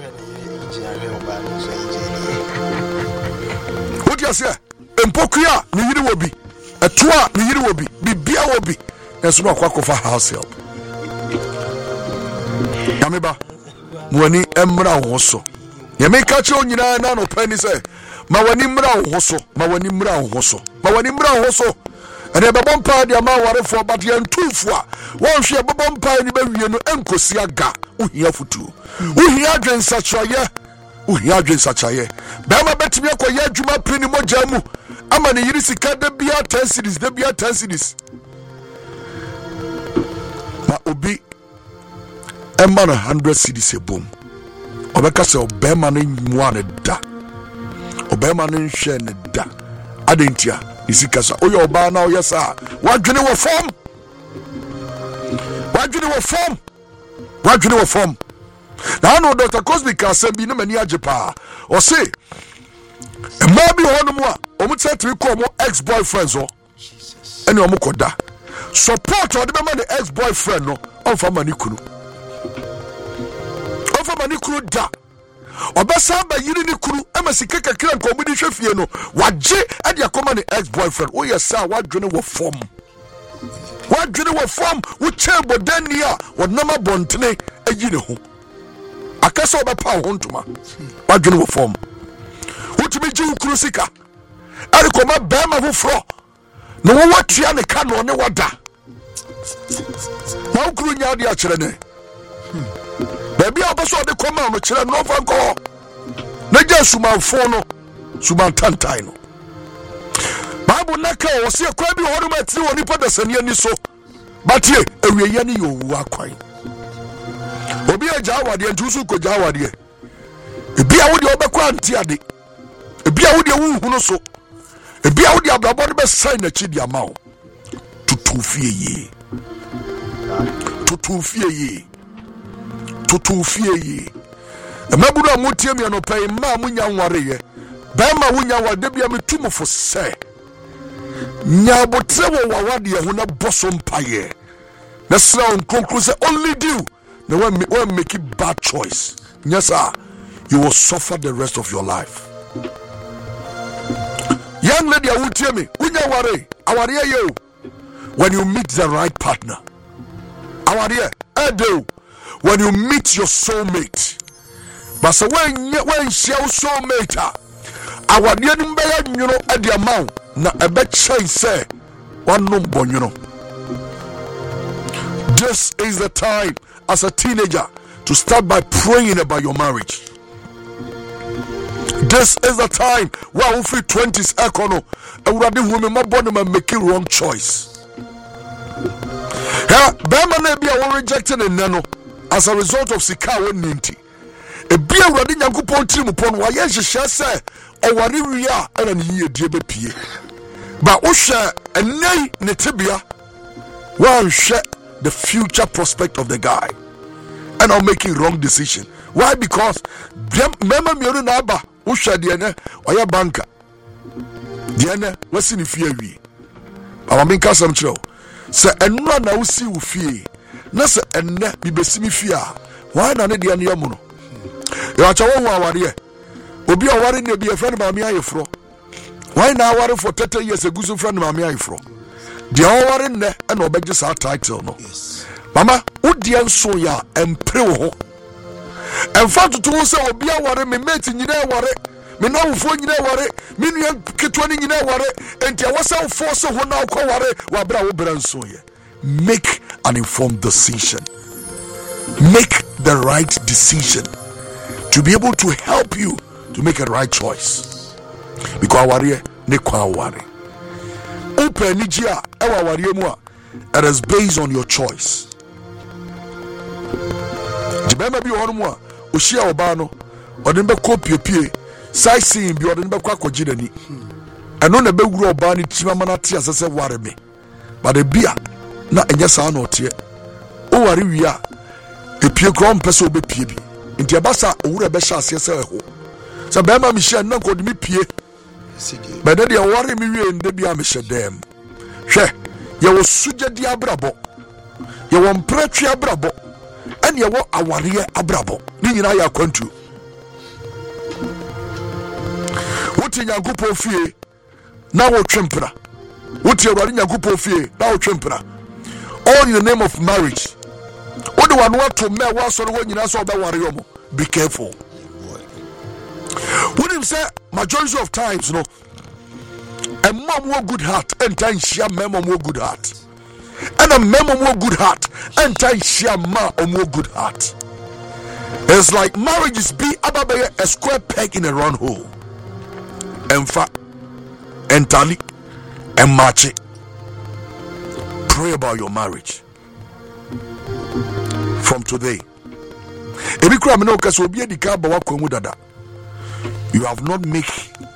wote aseɛ mpokua a ne yere wɔ bi ɛto a ne yere wɔ bi bibia wɔ bi ɛnso no akɔ akɔfa house help yameba muwani mmra wo so yameka kyerɛ nyinaa na no pani sɛ ma wani mmra wo so ma wani mmra wo so ma wani mmra wo so ɛne bɛbɔ mpa de ama warefoɔ but yɛ ntufo a wɔnhwɛ bɛbɔ mpa ne bɛwie no ɛnkosi aga wohia futuo wohia adwensakyerɛyɛ wohia adwensakyerɛyɛ bɛrima bɛtumi akɔyɛ adwuma pere ne mogya mu ama ne yere sika da bia ten cities da bia ten cities ma obi ɛma no one hundred cities ebom ɔbɛka sɛ ɔbɛrima no mmua ne da ɔbɛrima no nhwɛ ne da adentia ne sika sa oyɛ ɔbaa na ɔyɛ saa wadwene wɔ fam wadwene wɔ fam wadwene wɔ fam na ano Doctor Cosby ka asɛm bi ne mani agye paa ɔse mmaa bi wɔ hɔ no mu a ɔmo tɛ tiri kɔ ɔmo ex boyfriends hɔ ɛne ɔmo kɔ da support ɔde bɛma ne ex boyfriend no ɔmfa ma ne kunu ɔmfa ma ne kunu da ɔbɛsa ba yiri ne kunu ama sika kakra nka ɔmo de hwɛ fie no wagye ɛde akɔma ne ex boyfriend woyɛ saa wadwene wɔ fam wadwene wɔ fam wokyɛn bɔdani a wɔnam abɔntene ayi ne ho akasa ɔbɛpa wo ho ntoma wadwene wɔ fam wotumi gye wo kunu sika ɛde kɔma bɛrima foforɔ na wɔwɔ tua ne ka na ɔne wada na wo kunu nya ade akyerɛ ne baabi a wobɛ sɛ ɔde kɔma no kyerɛ no na ɔfa nkɔ hɔ na gya sumanfo no sumantantan no bible na ka wɔ sɛ kwa bi wɔ hɔ no ma atiri wɔ nipa dasani ani so batie awieyɛ ne yɛ owu akwan obi agya awadeɛ nti wo so kɔgya awadeɛ ebi a wo de obekwa anti ade ebi a wo de wo hu no so ebi a wo de abrabo de be sign na chi de ama wo tutu fie yi tutu fie yi tutu fie yi emaburu amotie mi no pay ma munya nware ye ba ma wunya wa de bia metumo fo se nya botre wo wawade ye ho na bosom paye na sra on konkru say only do na when when make it bad choice yes sir you will suffer the rest of your life. Young lady I will tell me wunya ware aware ye when you meet the right partner aware edo when you meet your soulmate. But so when when she also soulmate our dear number you know at the amount na a bet chance say one number you know. This is the time as a teenager to start by praying about your marriage. This is the time where we feel twenties econo and we are the women my body man making wrong choice. Yeah, Bama nebi are rejecting a nano as a result of sikawa ninti. A beer running Yankupon trim upon why yes, she say, or what we are and ye dear be. But Usha and nay Netibia, one share the future prospect of the guy and I'm making wrong decision. Why? Because remember me on Abba, Usha Diana, or your banker. Diana, what's in the fear we? I'm making some show. Say, and run now see you fear. Nasa and net be besimi fear. Why not the Yamuno? You are Chawa warrior. Obi a worry be a friend of Mammy Fro. Why now worry for thirty years a good friend of Mammy Fro? The all in there and obey just our title. No, Mama, would the answer ya and pray? And found to two say, be a worry, me mate in your worry. Me now phone in your worry, me twenty in your worry, and there was some force of one now call worry, while Bravo Bransoye. Make an informed decision. Make the right decision to be able to help you to make a right choice. Because warrior ne kwa worry. Open nijia ewa warrior mua. It is based on your choice. Jibema bi wonu mua oshia obano odembe kopie pie sightseeing bi odembe kwa kwagide ni. Eno na be wuro obani chimama na tia sese worry me. But the bia na enye sa na otie. O worry wi a epie kro mpese obepie bi. Nti abasa owura be sha ase se ho. So be ma mi hye na ko de mi pie. But then the worry me wi ende bia me hye dem. Hwe ye wo suje di abrabo. Ye wo mpretwe abrabo. And ye wo aware abrabo. Ni nyina ya kwantu. Wuti Nyankopon fie na wo twempra. Wuti Awurade Nyankopon fie na wo twempra. All in the name of marriage. What do I want to me was on when you know about warrior? Be careful. What him say majority of times, you know, a mom more good heart and time share memo more good heart. And a memo more good heart and time share ma or more good heart. It's like marriage is be about a square peg in a round hole. And fa entirely and match it. Pray about your marriage. From today, you have not made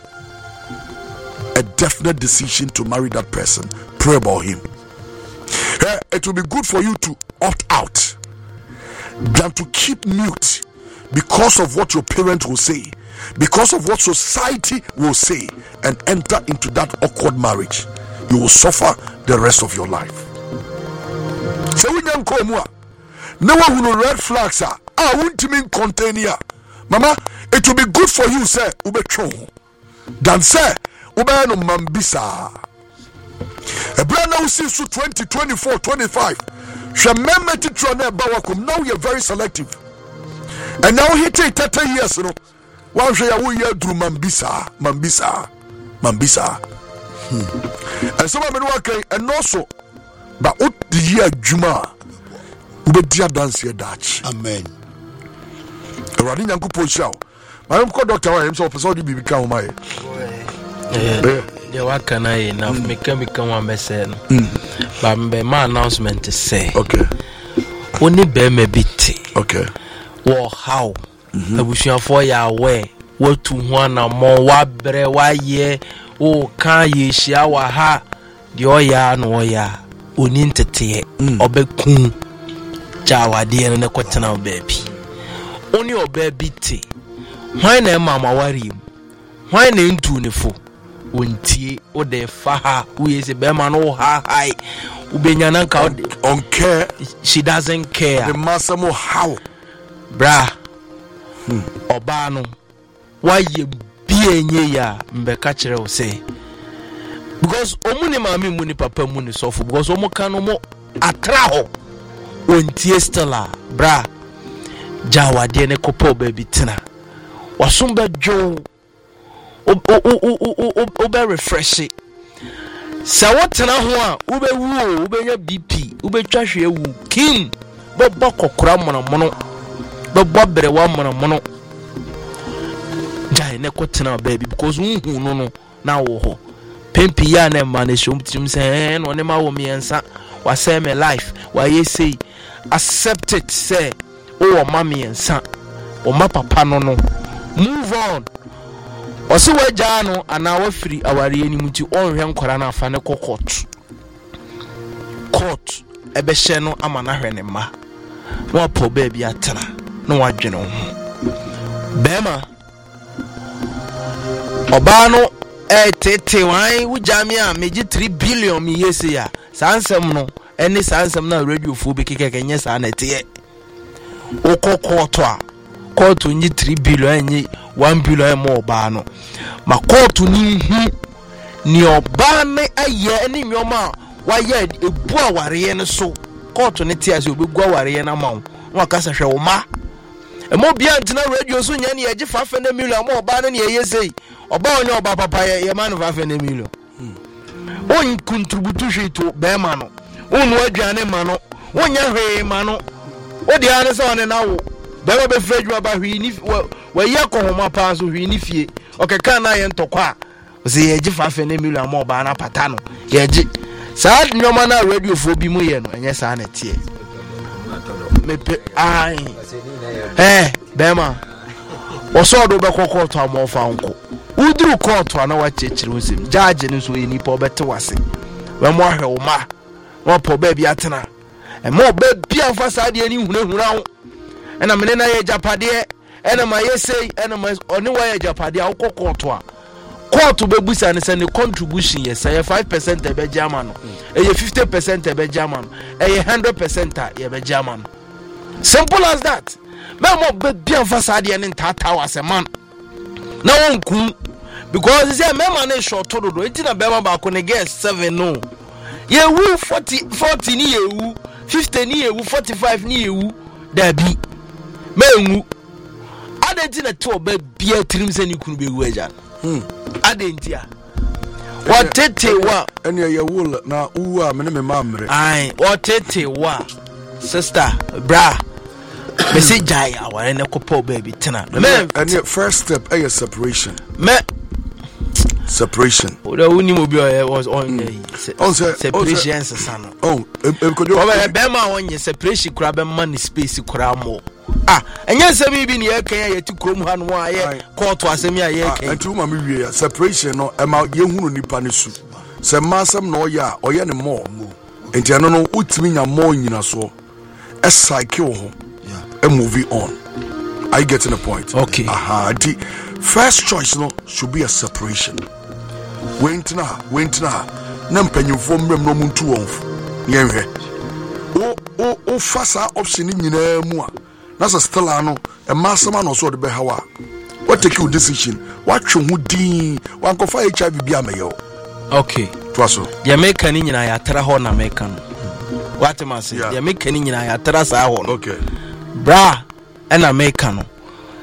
a definite decision to marry that person. Pray about him. It will be good for you to opt out than to keep mute because of what your parents will say, because of what society will say, and enter into that awkward marriage. You will suffer the rest of your life. So we don't come. No one who know red flags are. I won't mean contain here. Mama, it will be good for you, sir. Ube chon. Than say, ube no mambisa. A brand now sees to twenty, twenty-four, twenty-five. Remember to try bawakum. Now you're very selective. And now he take thirty years, you know. One say I will hear through mambisa, mambisa, mambisa. Hmm. And some of them working and also, but what the year Juma. Ubedia dance here Dutch. Amen. Rani Nyankopon show. My uncle doctor wa himself person di bibi kan my. Eh. The what can I enough me can become one person. But me my announcement to say. Okay. Only be me biti. Okay. Wo how. Abusuafo ya aware watu ho na mo wabre waye o kan ye hia wa ha de oya na oya oni ntete obekun jawade ne kwetena obabi oni obabi te hwan na mama wari hwan na ntu ne fo ontie o de fa ha we se be ma no ha hai ubenya na nka on care she doesn't care the masamo how bra hmm. Oba no waye bienye ya mbeka kire o say because omuni mami muni papa muni sofo because omo kan no atra ho ontie stella bra jawade ne kopo baby tina wasumba jo o o o o be refresh it sa wotena ho a ube wu ube B P ube twahwe ewu kim bo bokokora mono mono bo bobere wa mono mono jai ne kotena baby because unhu no no na wo ho pempi ya na ma na shom trim say no ne ma wo miensa wa say me life wa ye say accept it say o ma miensa o ma papa no no move on osi waja no ana wa free aware anim ti onhwe nkora na afa ne court court ebe hye no ama na hwe ne ma no apo baby atena no wadwene ho bema oba no eh tete wan wujami a meji three billion mi yesi ya sansem no eni sansem na radio fo be kekeke nye sa na tie okokoto a court nyi three billion nyi one billion mo oba no ma court ni hu ni oba ne aye ni nyoma wa ye ebu aware ne so court ne tie ase obegu aware na ma wo akasa hwe wo ma emo bia ntina radio so nya ne ye five hundred million mo oba ne ye sei oba onye oba papa ye man five hundred million on contribute hwe to be ma no onu aduane ma no wonya hwe ma no odi ane so ne na wo be be frejwa ba hwe ni we ye ko homa pa so hwe ni fie okeka na ye ntokwa ze ye ji five hundred million mo oba na pata no ye ji sa nyoma na radio fo bi mu ye no enye sa na tie mepe ai eh be ma osodo be kokko to amofa nko udru court ana wa chechire osem judge ni so eni po bete wase we mo ahwe wo ma wo po ba bi atena e mo ba bi afa saade ani hunahuna ho ena mene na ye japade ena ma ye sei ena ma oni wa ye japade a wo court a court be busa ne se ne contribution ye say five percent e be jama no e ye fifty percent e be jama no e ye one hundred percent e be jama no simple as that me mo ba bi afa saade ani ntata wase man na wonku because say mema na short to do enti na bema ba ko ne get seven no ye wu forty forty ni ye wu fifty ni ye wu forty-five ni ye wu da bi menwu adenti na to ba bia trim se ni kunu be wu aja hm adenti a watete wa ene ye wu na wu a me ne me mamre ai watete wa sister bra me say jai aware ne kopo baby tena me and first step a separation me separation oda uni mo bi was on on separation sana oh e ko do o be ma on separation kura be man space kura mo ah enye nsem bi ne ye kan ya ti krom ha no aye court asem ya ye kan antu ma me wie separation no e ma ye hunu nipa ne su se ma asem no ya oye ne mo enti ano no utimi nya mo nyina so e cycle ho and moving on. Are you getting the point? Okay. Aha. The first choice no should be a separation. Went na, went na. Nampenyu form rem no muntu onf. Yenhwe. O o o fasa option ni nyina mu a. Na sa still ano e masama no so de be hawa. What take your decision? What twe hu din? Wan ko fa H I V bi amayo. Okay. Twaso. Ya meka ni nyina ya tra ho na meka no. What am I say? Ya meka ni nyina ya tra sa ho no. Okay. Bra ena meka no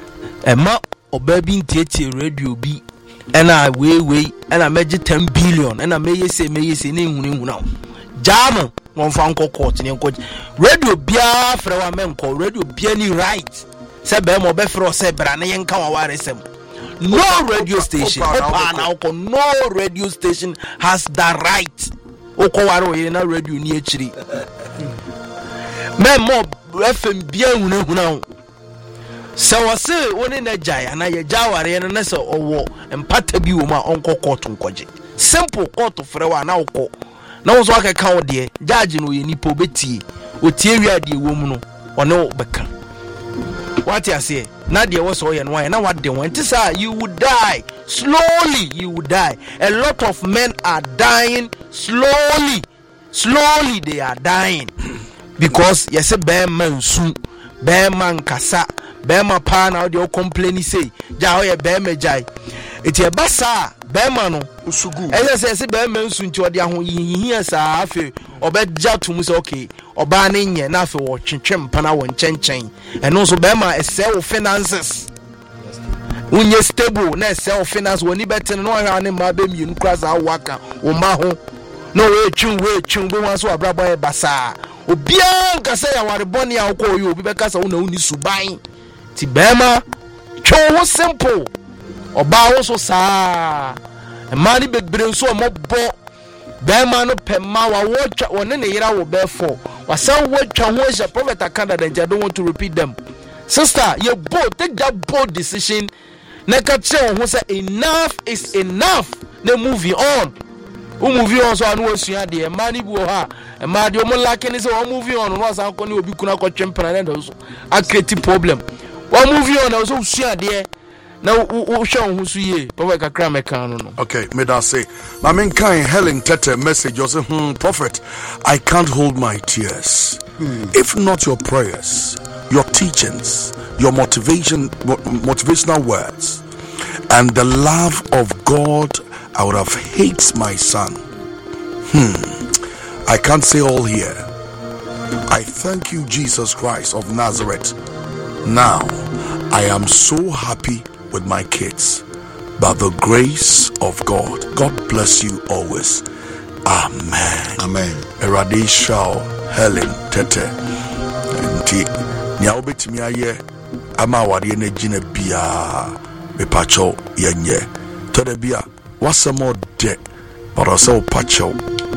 ema oba bi ntietie radio bi ena we we ena meji ten billion ena meye se meye se ne hunu hunu jam no fa nko court ne nko radio bia fra wa menko radio bia ni right se be mo be fra se bra ne yenka wa ware sem no radio station opa na uko no radio station has the right uko ware o na radio ni echiri me mo F M bia hunu hunu sɛ wɔse wo ne na gyae anaa yɛgya awareɛ no na sɛ ɔwɔ mpata bi wɔ mu a ɔnkɔ kɔɔto nkɔgye simple kɔɔto frɛ wɔ a na wokɔ na wo so akɛka wo deɛ gyagye no ɔyɛ nipa obɛtie ɔtie wie adeɛ wɔ mu no ɔne wo bɛka wate aseɛ na deɛ wɔ sɛ ɔyɛ no wayɛ na wade wɔn nti sɛ you would die slowly you would die a lot of men are dying slowly slowly they are dying because yɛsɛ bɛɛma nsu bɛɛma nkasa bɛɛma paa na wode wo complain say gya ɔyɛ bɛɛma gyae ɛti ɛba saa bɛɛma no usugu ɛyɛ sɛ ɛsɛ bɛɛma nsu nti ɔde aho yihihia saa afei ɔbɛgya to mu sɛ okay ɔbaa ne nyɛ na afei wɔtwetwe mpana wɔ nkyɛnkyɛn ɛno nso bɛɛma ɛsɛ wo finances wonyɛ stable na ɛsɛ wo finance wɔni bɛtene na ɔhwɛ ne mmaa bɛmienu kora saa waka wo mma ho na wɔɛtwim wɔɛtwim bɛwa so wabrabɔ yɛ basaa obiara nka sɛ yɛwarebɔne a wokɔ ɔyɛ obi bɛka sɛ wo na woni suban nti bɛɛma twɛ wo ho simple ɔbaa wo so saa mmaa ne bebree nso ɔmɔbɔ bɛɛma no pɛ mma wawɔtwa wɔne ne yera wɔ bɛɛfɔ wasan wɔtwa ho ahyɛ prophet akanda and I don't want to repeat them sister you bold take that bold decision na ka kyerɛ wo ho sɛ enough is enough na moving on wo moving on so anu osua de mmaa ne bi wɔ ha mmaa de ɔmo lake ne sɛ wɔn moving on no asan kɔ ne obi kuna kɔ twempena na so a create problem wɔn moving on na so osua de na wo hwɛ wo so yie prophet kakra meka no no okay may that say my main kind Helen Tete message you say hmm prophet I can't hold my tears hmm. if not your prayers your teachings your motivation motivational words and the love of God I would have hated my son hmm I can't say all here I thank you Jesus Christ of Nazareth now I am so happy with my kids by the grace of God. God bless you always. Amen. Amen. Eradisha Helen Tete. Nti nya obetimi aye ama wade na gina bia me pacho yenye. Tode bia wasemo de but so pacho.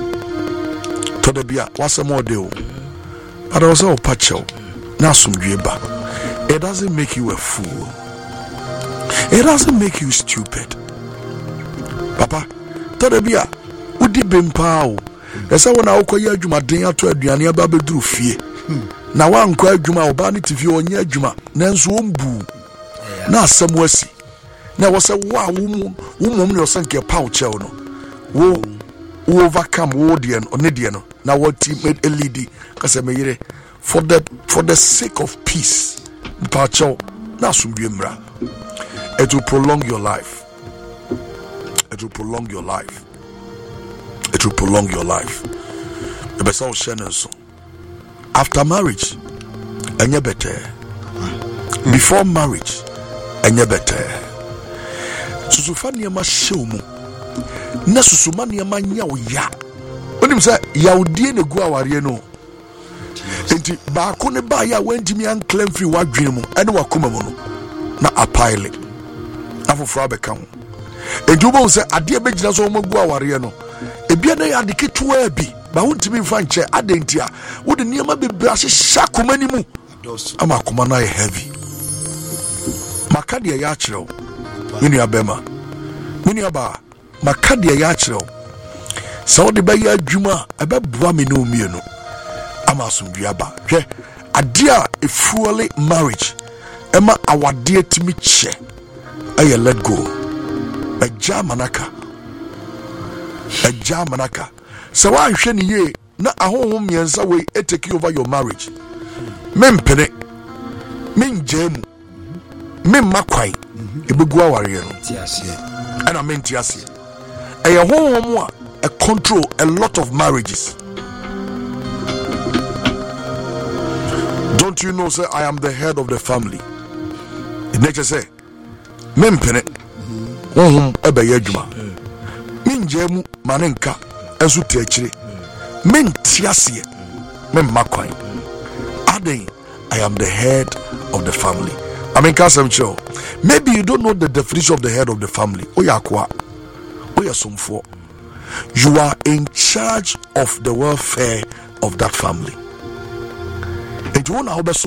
Tode bia wasemo de o. But so pacho. Na sumdwe ba. It doesn't make you a fool. It doesn't make you stupid. Papa, Tadabia, Udi Bimpao. That's how when I call you Juma Dinga to a Diania Babedru Fee. Now one cry Juma Obani T V on your Juma, Nansumbu. Now some wasi. Now was a wow woman, woman or sank your pouch. Wo overcome Wodian or Nidiano. Now what team made a lady, Casamere, for the for the sake of peace. Pacho, Nasumbimbra. It will prolong your life. It will prolong your life. It will prolong your life. The best of Shannon. After marriage, and you better. Before marriage, and you better. Susufania Mashumu. Nasusumania Manya ya. When him say, Yaudi ne go awarieno. Enti baako ba ya wentimi an claim free wa dwene ene wakoma mu no na apile na foforo abeka ho enti wo se ade abegina so magu aware no ebia na ya de ketua bi ba wontimi mfa nche adentia wo de niam bebra hye akoma ni mu ama akoma na heavy maka de ya kyerɛw mini abema mini aba maka de ya kyerɛw sɛ wo de ba ya adwuma ɛbɛboa me no mienu ama asumduaba hwɛ adia a fually marriage ema awade timi che aye let go agya manaka agya manaka sɛ wa hwɛ ne ye na ahohom miensa we take over your marriage mempene menjemu memmakwan ebegu aware no tiase ana mentiase ɛyɛ honhom a control a lot of marriages. Don't you know, sir, I am the head of the family. It nature say, Mempene, Wom Ebeyajuma, Minjemu Manenka, Esu Techre, Mentiasie, Memmakwain. Adding, I am the head of the family. I mean, Kasamcho, maybe you don't know the definition of the head of the family. Oyakwa, Oyasumfo. You are in charge of the welfare of that family. And you want to have some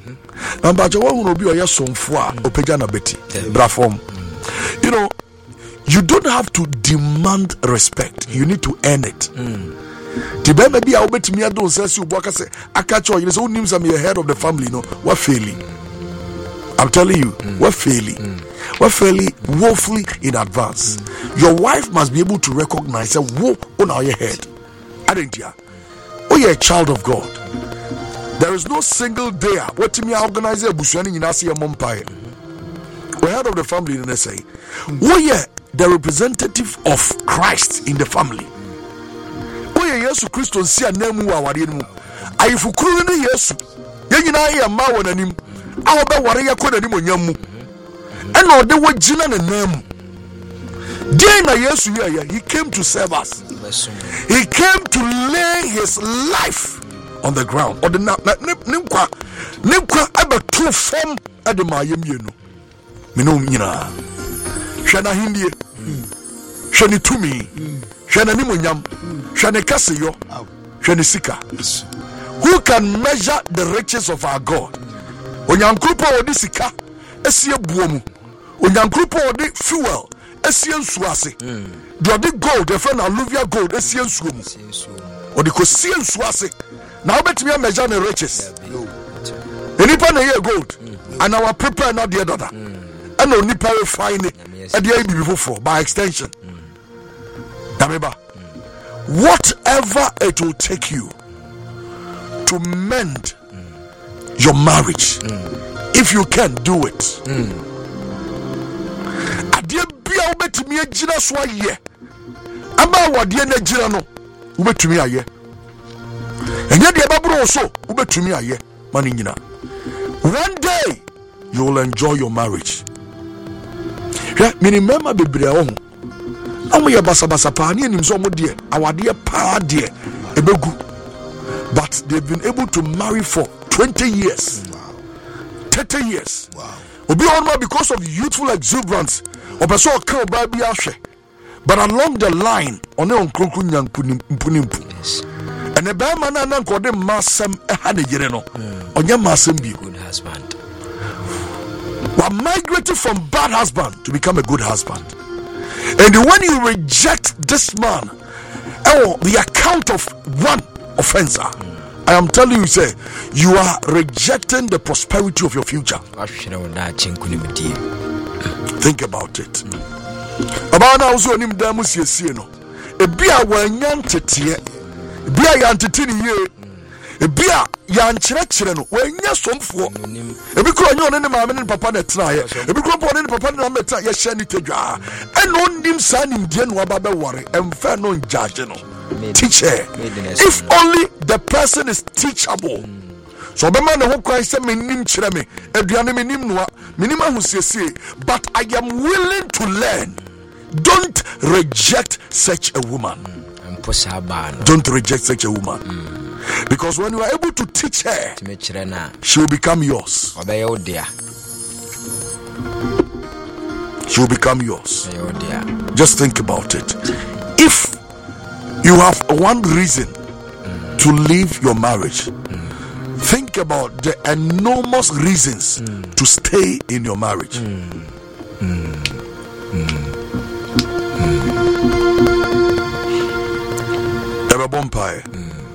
Number one will be a son for Opejana Betty, Brafom. You know, you don't have to demand respect, you need to earn it. The baby be I'll bet me I don't say you work say I catch you say who names I'm the head of the family, no, we're failing. I'm telling you, we're failing. We're failing woefully in advance. Your wife must be able to recognize a woe on our head. I didn't hear. Oh, you're a child of God. There is no single day what me organize a bushani in Asia Mumpire. We're head of the family in S A. Oh, yeah, the representative of Christ in the family. Oh, yeah, yes, Christian see a name who are in. I for Kuruni, yes, Yanina, ma one and him. Our warrior could any one yamu. And no, they were Jina and name. Dana, yes, he came to serve us. He came to lay his life on the ground. Or the Nimqua Nimqua ever two form at the Mayam, you know. Minum Yina Shana Hindi Shani Tumi Shana Nimunyam Shani Kasiyo Shani Sika. Who can measure the riches of our God? Onyankrupo odi sika esie buomu. Onyankrupo odi fuel esie nsuase. Do odi gold e fe na alluvial gold esie nsuomu. Odi ko sie nsuase. Na obetimi measure the riches. Enipa na ye gold and our prepare na the other. And onipa refine it e dey be before by extension. Dameba. Whatever it will take you to mend your marriage, mm. if you can do it. Adia bia obetimi agina so aye. Ama wade na agina no obetumi aye. Enye de babro so obetumi aye mani nyina. One day you will enjoy your marriage. Yeah, me remember bebre a ho. Amu ye basa basa pa ni enim so mo de awade pa de ebegu. But they've been able to marry for twenty years, wow. thirty years. Wow. Obi onma because of youthful exuberance. Opeso okan oba bi ahwe. But along the line, one on kronkron nyankuni mpunimpu. And the bad man na nko de masem e ha ne yire no. Onye masem bi good husband. We migrated from bad husband to become a good husband. And when you reject this man, oh, the account of one offense, I am telling you, say, you are rejecting the prosperity of your future. Think about it. About now, so nim damus ye no. E bia wanyan tete. E bia yan tete ni ye. E bia yan kire kire no. Wanya somfo. E bi kro nyo ne maame ne papa na tena ye. E bi kro po ne papa na meta ye hye ni tedwa. E no ndim sa nim die no aba be wore. Emfa no njage no. Teacher. If only the person is teachable. So be man ho kwan say menim kire me. Aduane menim no. Menim ahusiesie. But I am willing to learn. Don't reject such a woman. Don't reject such a woman. Mm. Because when you are able to teach her, she will become yours. She will become yours. Just think about it. If you have one reason mm. to leave your marriage, mm. think about the enormous reasons mm. to stay in your marriage. Mm. Mm. Mm. Never bumpire.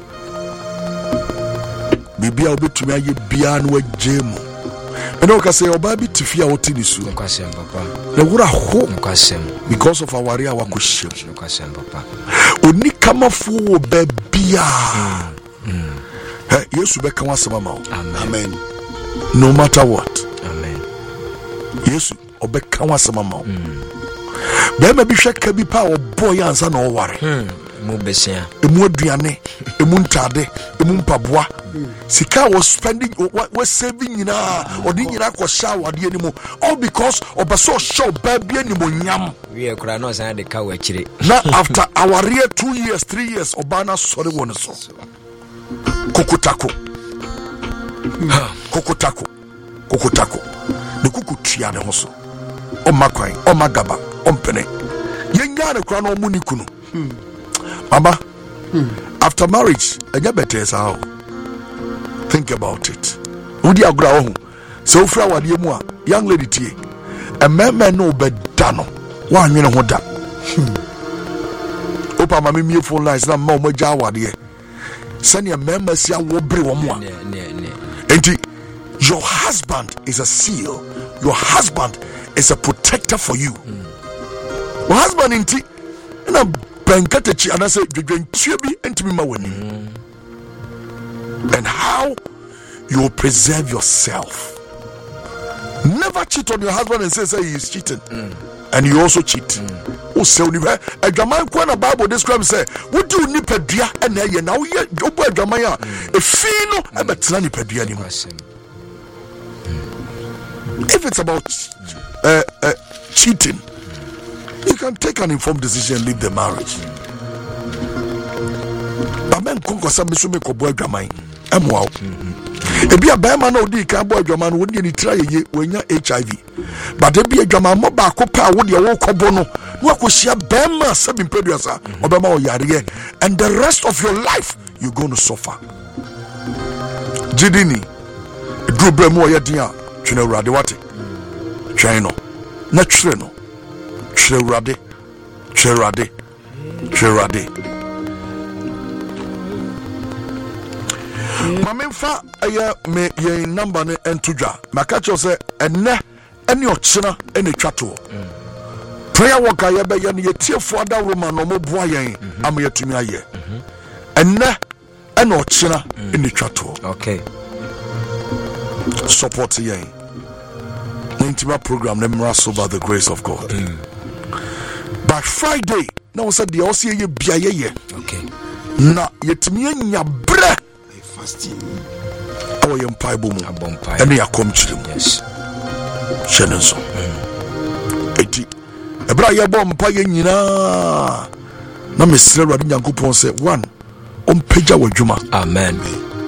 Bibia obetumi aye bia no agemu. And okay say obabi tifia otinisu. Nkwasem papa. Le wura ho. Nkwasem. Because of our area wakoshim. Nkwasem papa. Oni kamafo wo bia. Mm. Hey, Yesu be kan wasema ma. Amen. No matter what. Amen. Yesu obe kan wasema ma. Be ma bi hweka bi pa oboy ansa na oware. Hmm. Mu besia. Emu aduane, emu ntade, emu mpaboa. Sika was spending was saving nyina, odi nyina ko sha wade animu. All because obeso show baby animu nyam. We kura no san de ka wa kire. Na after our year two years, three years obana sori won so. Kokotako. Kokotako. Kokotako. Ne kukutua ne ho so. O makwan, o magaba, o mpene. Yenga ne kura no muni kunu. Mama, hmm. after marriage, I get better as how. Think about it. wodi agora wo so ofra wade mu a young lady tie a man no beda no wa nwene ho da opa ma me phone lines na ma o maja wade sani a member sia wo bre wo mo a enti your husband is a seal, your husband is a protector for you. mm. Your husband inti na bankatechi anase dwedwentue bi entimi ma wani. And how you will preserve yourself. Never cheat on your husband and say, say he is cheating. Mm. And you also cheat. Mm. Oh, so you have a German corner Bible describes say, what do you need pedia and now you go a Germania? A fino and a tsunami pedia anymore. If it's about uh, uh, cheating, you can take an informed decision and leave the marriage. But men conquer some misume ko boy German. I'm wow. Ebi a bema no di kan boy German wodi ni try ye wenya H I V. But ebi a German mo ba ko pa wodi e wo kobo no no akohia bema seven producer obema o yare and the rest of your life you're going to suffer. Jidini dru bre mo ye dia twene urade wate twene no na twere no twere urade twere urade twere urade mamemfa aya me ye number ne entudwa makacho se enne ene ochina ene twato prayer work aye be ye ne yetiefo ada roma no mo boa yen am yetumi aye enne ene ochina ene twato. Okay, support yen intimate program nemraso by the grace of God. mm. By Friday na we said the osie ye bia ye ye. Okay, na yetumi anya bre fasting awo ye mpaibo mu abompai ene yakom chirem. yes Shenenso eti ebra ye bom pa ye nyina na mesre Awurade Nyankopɔn se one ompagya wadwuma. amen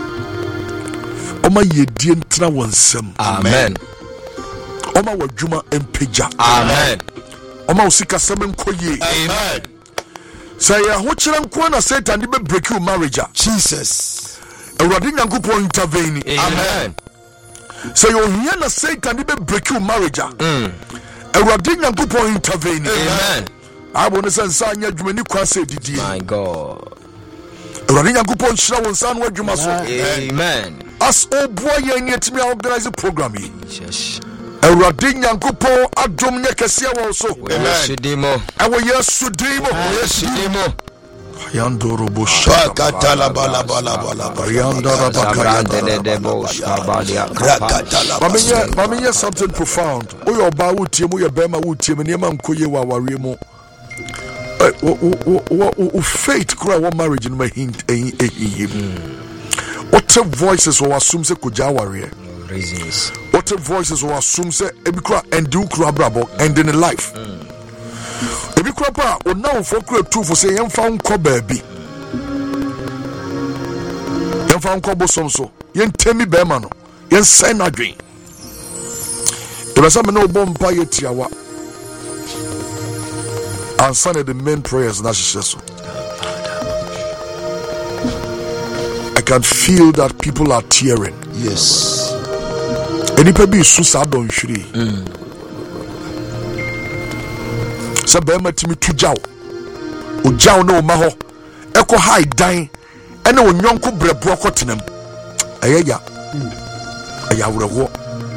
Oma yedie ntra wonsam. amen Oma wadwuma empagya. amen Oma usika sem nkoye. amen Say ya ho kire nko na Satan be break you marriage. Jesus. Awurade Nyankopɔn intervene. amen Say you hear na Satan be break you marriage. mm. Awurade Nyankopɔn intervene. amen abo ne sense anya dwumani kwa se didie. my God. Awurade Nyankopɔn hyira won san wadwuma so. amen As oboa ye ni etimi organize program yi. yes Awurade Nyankopɔn adom nye kese wɔ so. Shidimo. Awo Yesu dimo. Shidimo. Yandoro bo Bakatala bala bala bala. Yandara Sabrande de debo stabadia. Rakatala. Maminya maminya something profound. Oyo oba wutie mu ye bema wutie mu niema nkoye wa ware mu. Eh o o o faith kura wa marriage no ma hint eh eh. What voices or assume se koja ware. Reasons. What voices or assume say ebi kura endu kura brabo end in life. Ebi kura pa o now for kura two for say yemfa nko baabi. Yemfa nko bosom so. Yentemi be ma no. Yen sen adwen. Ebesa me no bompa yetiawa. Answer the main prayers na hyehyɛ so. I can feel that people are tearing. Yes. Enipa bi su sa don hwiri. Sa be ma timi tujaw. Ojaw na o ma ho. Eko high dan. Ene onyonko brebo akotenam. Ayeya. Aya wrewo.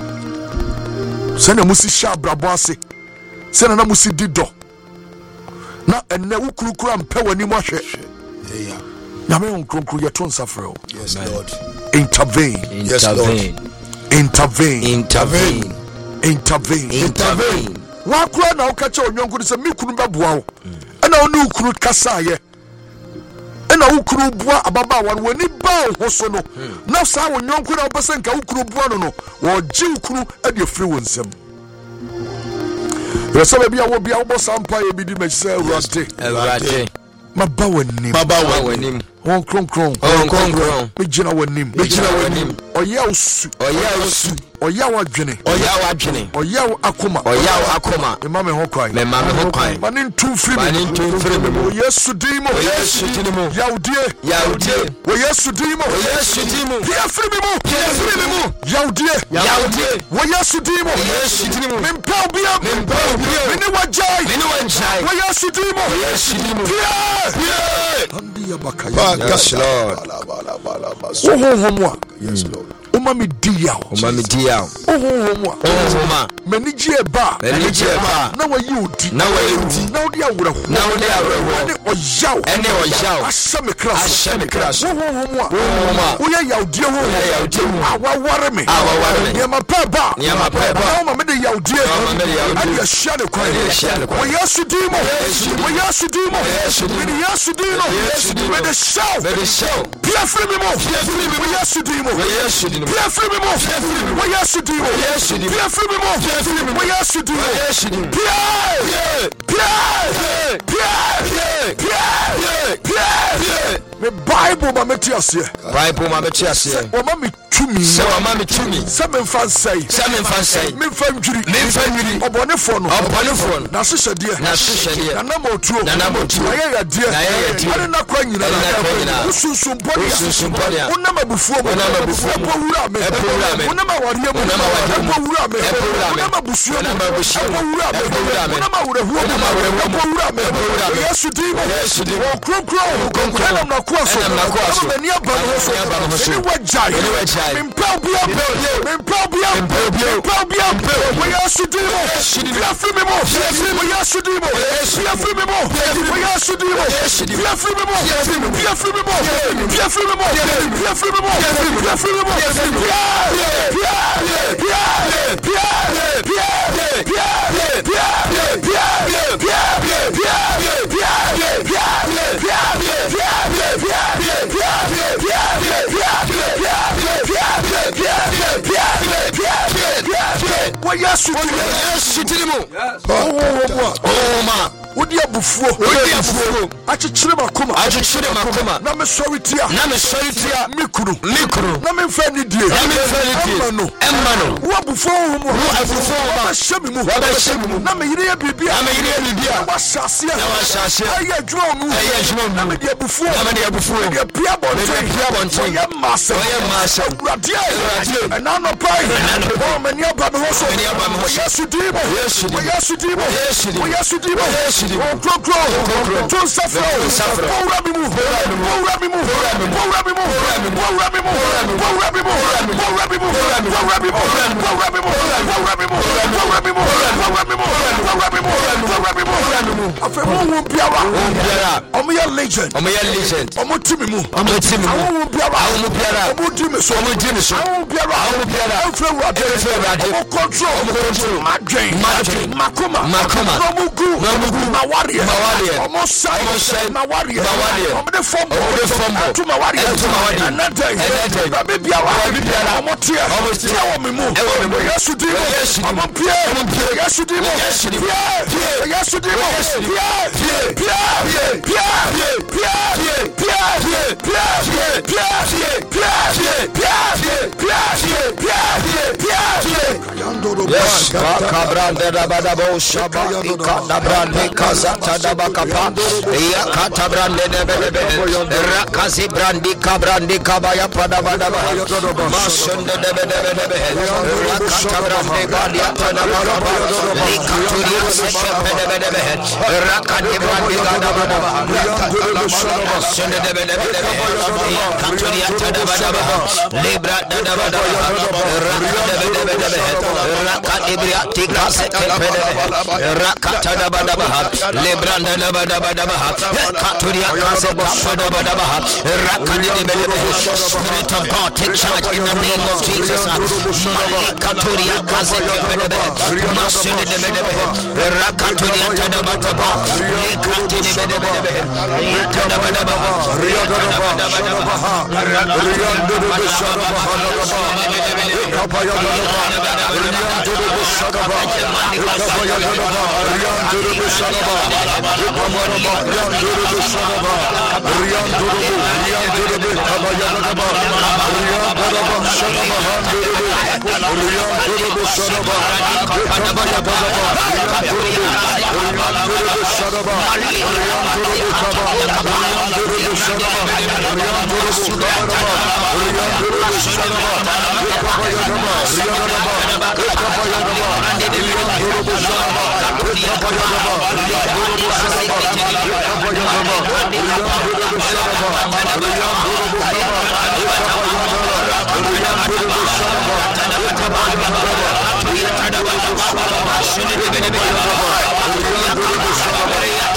Sene musi sha brabo ase. Sene na musi dido. Na ene wukurukura mpe wani mo hwe. Yeah. Nyame onkronkro yeto nsafrɛ. Yes, Lord. Intervene. Yes, Lord. Intervene. Intervene. Intervene. Intervene. Intervene. Wa kura na okache onyonko de se me kunu beboa wo. Ɛna oni ukuru kasa ye. Ɛna ukuru bua ababa wan wani ba ho so no. Na sa onyonko na opese nka ukuru bua no no. Wo ji ukuru e de free wonsam. Yesa be bia wo bia wo sampa e bi di me se Awurade. Awurade. Maba wanim. Baba wanim. Won kronkron. Won kronkron. Me gina wanim. Me gina wanim. Oya osu. Oya osu. Oyaw adwene. Oyaw adwene. Oyaw akoma. Oyaw akoma. Mema me ho kwan. Mema me ho kwan. Mane ntum firi me. Mane ntum firi me. O Yesu dimo. O Yesu dimo. Yaudie. Yaudie. O Yesu dimo. O Yesu dimo. Pia firi me mo. Pia firi me mo. Yaudie. Yaudie. O Yesu dimo. O Yesu dimo. Mempa obia. Mempa obia. Mene wajai. Mene wajai. O Yesu dimo. O Yesu dimo. Pia. Pia. Andi ya bakaya. Yes, Lord. Oh, homwa. Yes, Lord. Oma mi dia. Oma mi dia. Oh, homwa. Oh, homa. Mani je ba. Mani je ba. Na wa yudi. Na wa yudi. Na odi awura. Na odi awura. Ane oyaw. Ane oyaw. Asha me kraso. Asha me kraso. Oh, homwa. Oh, homa. Oya yaudie ho. Oya yaudie ho. Awa ware me. Awa ware me. Niama pa ba. Niama pa ba. Na oma me de yaudie. Na oma me de yaudie. Ane ya shia de kwa. Ane ya shia de kwa. O Yesu dimo. O Yesu dimo. Me de Yesu dimo. Me de show. Me de show. Pia free me mo. Pia free me mo. O Yesu dimo. O Yesu dimo. Pia free me mo. Pia free me mo. O Yesu dimo. O Yesu dimo. Pia free me mo. Pia free me mo. O Yesu dimo. O Yesu dimo. Pia. Pia. Pia. Pia. Pia. Me Bible ma meti ase. Bible ma meti ase. O ma me tumi. Se o ma me tumi. Se me mfa nsai. Se me mfa nsai. Me mfa njuri. Me mfa njuri. Obonefo no. Obonefo no. Na hyehyɛ de. Na hyehyɛ de. Na na motuo. Na na motuo. Na yɛ yɛ Na yɛ yɛ de. Ade na kwa nyina. Na na kwa nyina. Usunsumpɔde. Usunsumpɔde. Unam abufuo mo. Unam abufuo mo. Ɛpɔ wura me. Ɛpɔ wura me. Unam awareɛ mo. Unam awareɛ mo. Ɛpɔ wura me. Ɛpɔ wura me. Unam abusuo mo. Unam abusuo mo. Ɛpɔ wura me. Ɛpɔ wura me. Unam awerɛhoɔ mo. Unam awerɛhoɔ mo. Ɛpɔ wura me. Ɛpɔ wura me. Yesu din mo. Yesu din mo. Wɔ kurokuro. Kurokuro. Ɛnam na koa so. Ɛnam na koa so. Ɛnam n'ani aba ne ho so. Ɛnam n'ani aba ne ho so. Ɛne wagyae. Ɛne wagyae. Mempa obia. Mempa obia. Mempa obia. Mempa obia. Wɔ Yesu din mo. Fia firi me mo. Wɔ Yesu din mo. Fia firi me mo. Wɔ Yesu din mo. Fia firi me mo. Fia firi me mo. Fia firi me mo. Fia firi me mo. Fia firi me mo. Pia. Pia. Pia. Pia. Pia. Pia. Pia. Wɔ Yesu din mo. Oh ma. Wodi abufuo. Wodi abufuo. Akyekyere makoma. Akyekyere makoma. Na me sɔre tia. Na me sɔre tia. Me kunu. Me kunu. Na me mfa ni die. Na me mfa ni die. Emma no. Emma no. Wo abufuo mo. Wo abufuo mo. Wa hyɛ me mu. Wa hyɛ me mu. Na me yire bibia. Na me yire bibia. Wa hyase. Na wa hyase. Aye adwuma mu. Aye adwuma mu. Na me de abufuo. Na me de abufuo. Me pia bɔnten. Me pia bɔnten. Wo maasa. Wo maasa. Awurade. Awurade. Ɛna no pai. Wo mani aba me ho so. Mani aba me ho so. Yesu di mo. Yesu di mo. Yesu di mo. Yesu di mo. Yesu di mo. Yesu di mo. Krokro. Tun safro. Safro. Powura mi mu. Powura mi mu. Powura mi mu. Powura mi mu. Powura mi mu. Powura mi mu. Powura mi mu. Powura mi mu. Powura mi mu. Powura mi mu. Powura mi mu. Powura mi mu. Powura mi mu. Powura mi mu. Afẹ́ mo wo biara. Wo biara. Ọmọ yẹ legend. Ọmọ yẹ legend. Ọmọ tí mi mu. Ọmọ tí mi mu. Àwọn wo biara. Àwọn wo biara. Ọmọ di mi so. Ọmọ di mi so. Àwọn wo biara. Àwọn wo biara. Ẹnfẹ wurade. Ẹnfẹ wurade. Ọmọ control. Ọmọ control. Madwen. Madwen. Makoma. Makoma. N'ọmọ gu. N'ọmọ gu. Mawariẹ. Mawariẹ. Ọmọ sáyẹ. Ọmọ sáyẹ. Mawariẹ. Mawariẹ. Ọmọ de fọmbọ. Ọmọ de fọmbọ. Ẹtu mawariẹ. Ẹtu mawariẹ. Ẹnẹdẹ. Ẹnẹdẹ. Rabi biara. Rabi biara. Ọmọ tiẹ. Ọmọ tiẹ. Tiẹ wọ mi mu. Ẹwọ mi mu. Yesu di mo. Yesu di mo. Ọmọ pie. Ọmọ pie. Yesu di mo. Yesu di mo. Pie. Yesu di mo. Yesu di mo. Pie. Pie. Pie. Pie. Pie. Pie. Pie. Pie. Yes, Kabranda da Badabo Shaba, Katabrande Kazata da Bakapa, Yakatabrande de Bebe, Rakazi Brandi Kabrandi Kabaya Padabadaba, Masun de Bebe, Rakatabrande Gadiata da Bakapa, Likaturia Sepedebe, Rakati Brandi Gadabadaba, Masun de Bebe, Katuria Tadabadaba, Libra Dadabadaba, Rakadabedebe. Rakadibriati kasete pedebe rakata badabaha lebranda badabaha katuria kasete badabaha rakadibedebe. Spirit of God, take charge in the name of Jesus. Katuria kasete pedebe masune debedebe rakaturia tadabadaba lekatibedebe tadabadaba riyadaba riyadaba Shadaba, Ekabaya Dadaba, Rian Durubu Shadaba, Ekamaraba, Rian Durubu Shadaba, Rian Durubu, Rian Durubu, Kabaya Dadaba, Rian Dadaba, Shadaba, Han Durubu, Rian Durubu Shadaba, Ekabaya Dadaba, Rian Durubu, Rian Durubu Shadaba, Rian Durubu Kaba, Rian Durubu Shadaba, Rian Durubu Kabaraba, Rian Durubu Shadaba, Ekabaya Dadaba, Rian Dadaba, Ekabaya Dadaba, Rian Durubu Shadaba, Ekabaya Dadaba, Rian Durubu Shadaba, Ekabaya Dadaba, Rian Durubu Shadaba, Rian Durubu Kaba, Ekabaya Dadaba, Rian Durubu Shadaba, Ekabaya Dadaba, Rian Durubu Shadaba, Ekabaya Dadaba, Rian Durubu Shadaba,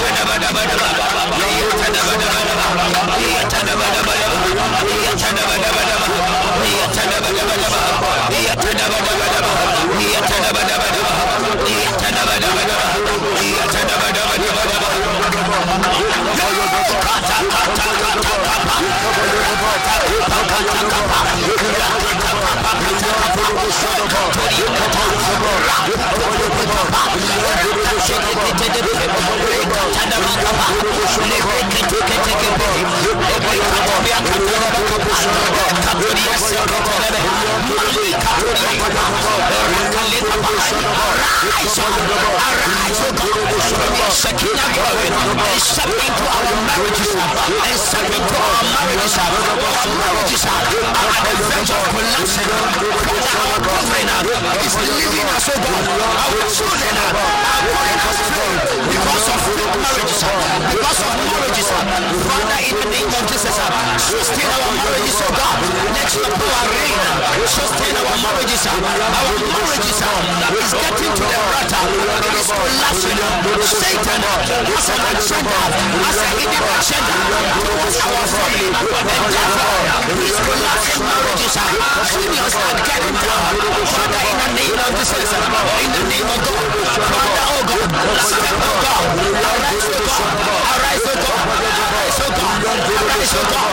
sustain our marriages, oh God. Let your power reign. Sustain our marriages. Our marriages is getting to the rudder. It is collapsing. Satan has an agenda, has a hidden agenda towards our family. And therefore, he's collapsing marriages. Seniors are getting down. Father, in the name of Jesus, in the name of God, Father, oh God, step, oh God, arise, oh God, arise, oh God, arise, oh God, arise, oh God.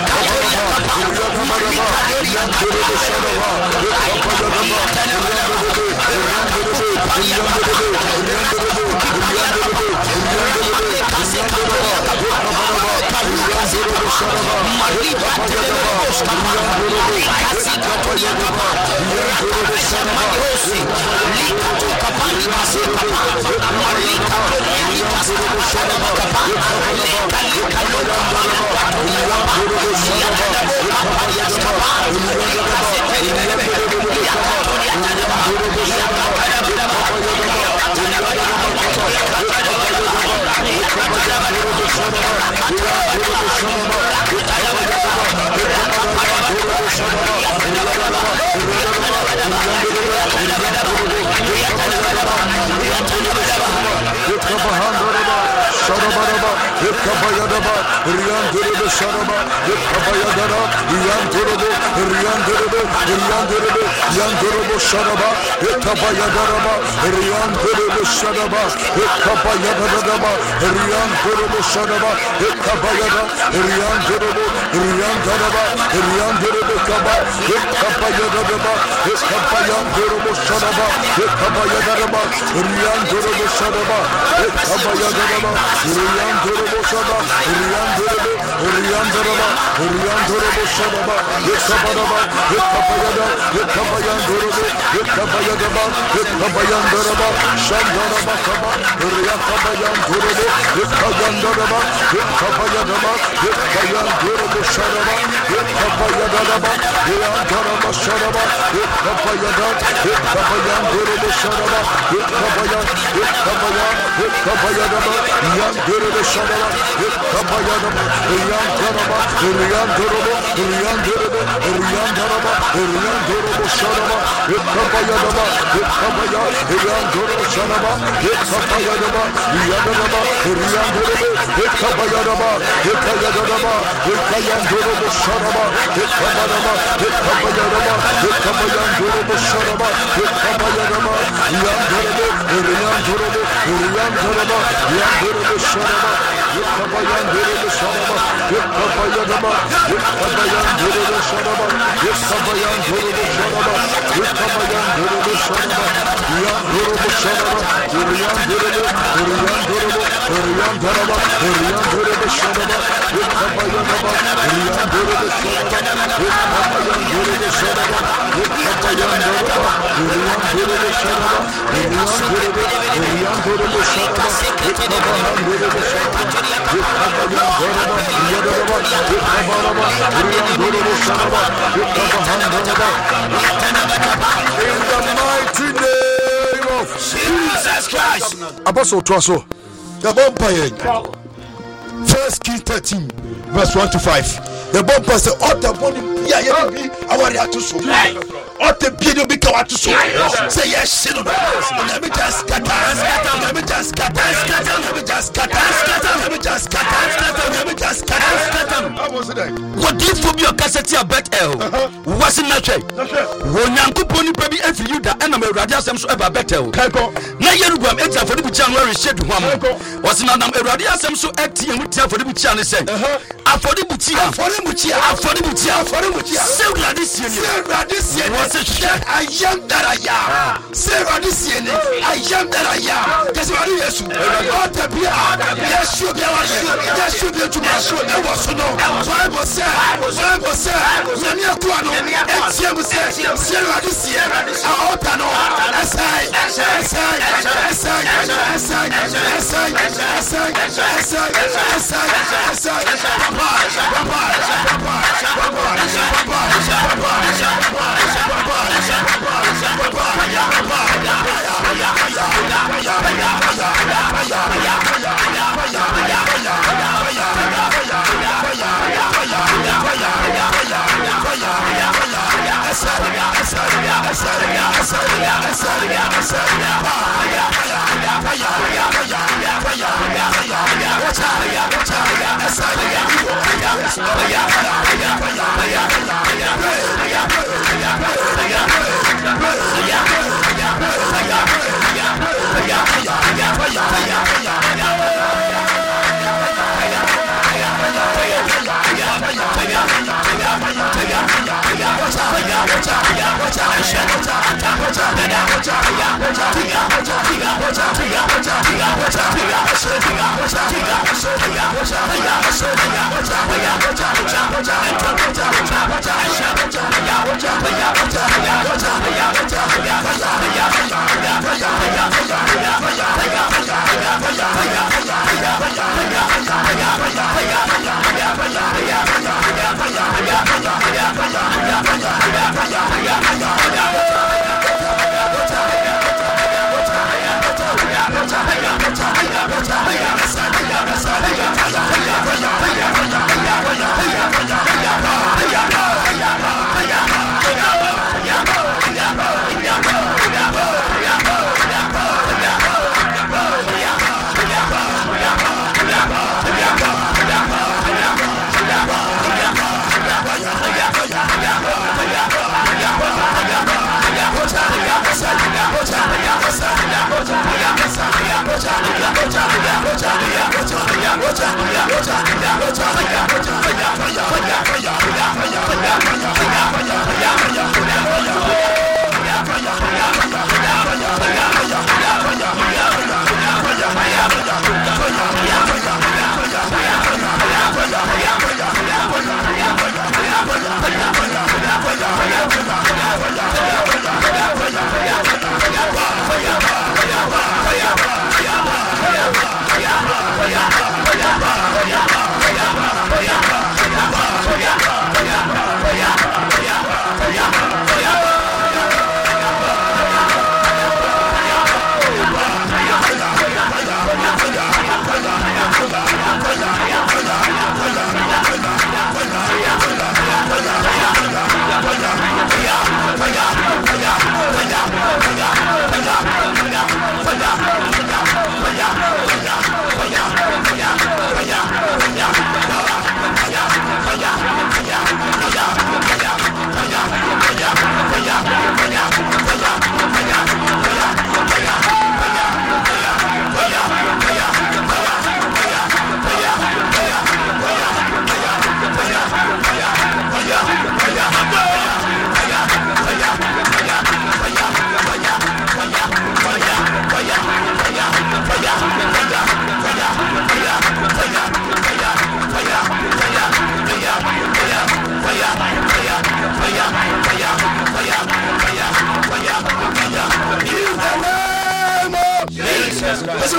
Ekabayadaba, Rian Durebe Sharaba, Ekabayadara, Rian Durebe, Rian Durebe, Rian Durebe, Rian Durebe Sharaba, Ekabayadaraba, Rian Durebe Sharaba, Ekabayadaba, Rian Durebe Sharaba, Ekabayada, Rian Durebe, Rian Daraba, Rian Durebe Kaba, Ekabayadaba, Ekabayan Durebe Sharaba, Ekabayadaraba, Rian Durebe Sharaba, Ekabayadaraba, Rian Durebe Shaba, Rian Durebe, Rian Daraba, Rian Durebe Sharaba, Ekabaraba, Ekabayada, Ekabayan Durebe, Ekabayadaba, Ekabayan Daraba, Shandaraba Kaba, Rian Kabayan Durebe, Ekayan Daraba, Ekabayadaba, Ekayan Durebe Sharaba, Ekabayadaba, Rian Daraba Sharaba, Ekabayada, Ekabayan Durebe Sharaba, Ekabayan, Ekabayan, Ekabayadaba, Rian Durebe Sharaba, Ekabayadaba, Rian Daraba, Rian Durebe, Rian Durebe, Rian Daraba, Rian Durebe Sharaba, Ekabayadaba, Ekabaya, Rian Durebe Sharaba, Ekabayadaba, Yadaba, Rian Durebe, Ekabayadaba, Ekayadaba, Ekayan Durebe Sharaba, Ekabadaba, Ekabayadaba, Ekabayan Durebe Sharaba, Ekabayadaba, Rian Durebe, Rian Durebe, Rian Daraba, Rian Durebe Sharaba, Ekabayan Durebe Sharaba, Ekabayadaba, Ekabayan Durebe Sharaba, Ekabayan Durebe Sharaba, Ekabayan Durebe Sharaba, mighty name of Jesus Christ. Apostle Twaso. The bomb First Kings thirteen, verse one to five. The bomb said, "All the money, yeah, yeah, be our to so. All the video be our to so. Say yes, shit. Let me just scatter, scatter, let me just scatter, scatter, let me just scatter, scatter, let me just scatter, scatter, let me just scatter, scatter." What did for your cassette a bet L? Wasn't that way? When Uncle Pony Baby every you that enemy radiasum so ever better. Now you go enter for the January shed one. Was not a radiasum so empty and with for the Buchan say. For the Buchan, for the Buchan, for the Buchan, for the Buchan. Sarah this year, Sarah this year was a shed. I am that I am. Sarah this year, I am that I am. That's what it is. What the beer, yes, you be our shoe, yes, you be to my shoe. There was no. Why was said, why was said, when you are going to say, Sarah this year, I open all. S I, S I, S I, S I, S I, S I, S I, S I, S I,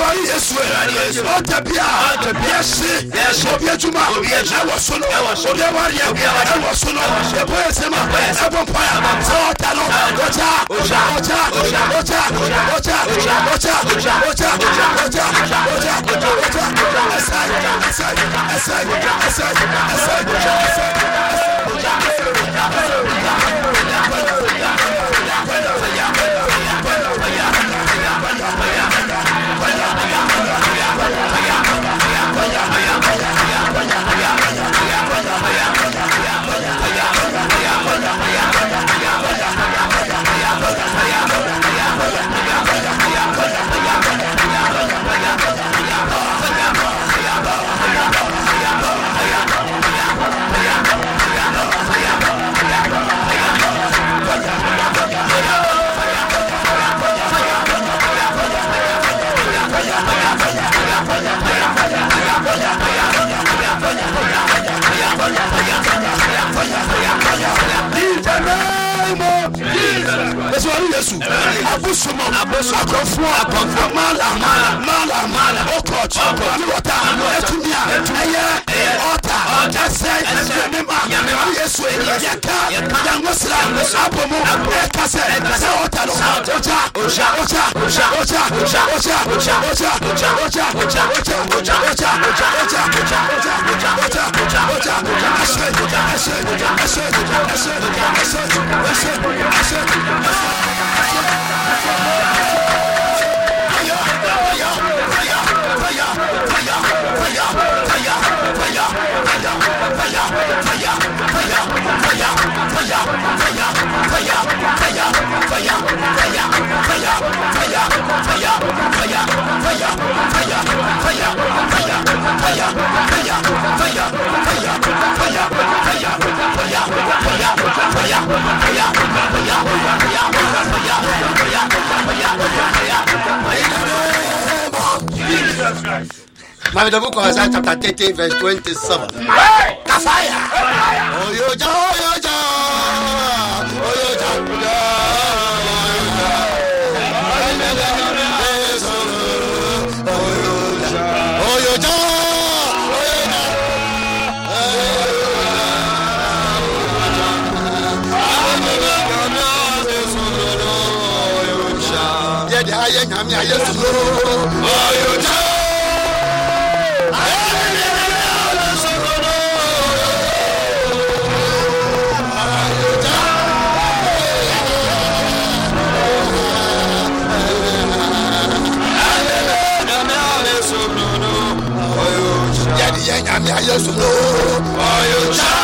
Awurade Yesu Otabia Yesi Obia Juma Ewa Sono Obia Waria Ewa Sono Eboye Sema Ebo Paya Sotano Ocha Ocha Ocha Ocha Ocha Ocha Ocha Ocha Ocha Asai Asai Asai Asai Asai Yesu abusumo abusumo akonfo mala mala mala mala okot ani wota etumia eye ota ese yemema yemema Yesu yeka yangosla abomo ekase se ota no ocha ocha ocha ocha ocha ocha ocha ocha ocha ocha ocha ocha ocha ocha ocha ocha ocha ocha ase ase ase ase ase Now the book of Isaiah chapter thirty verse twenty-seven. Kafaya. Oh yo ja, oh yo ja, oh yo ja. Oh yo ja, yeah, the high end, I'm here. Oh yo ja. I'm yes no oh cha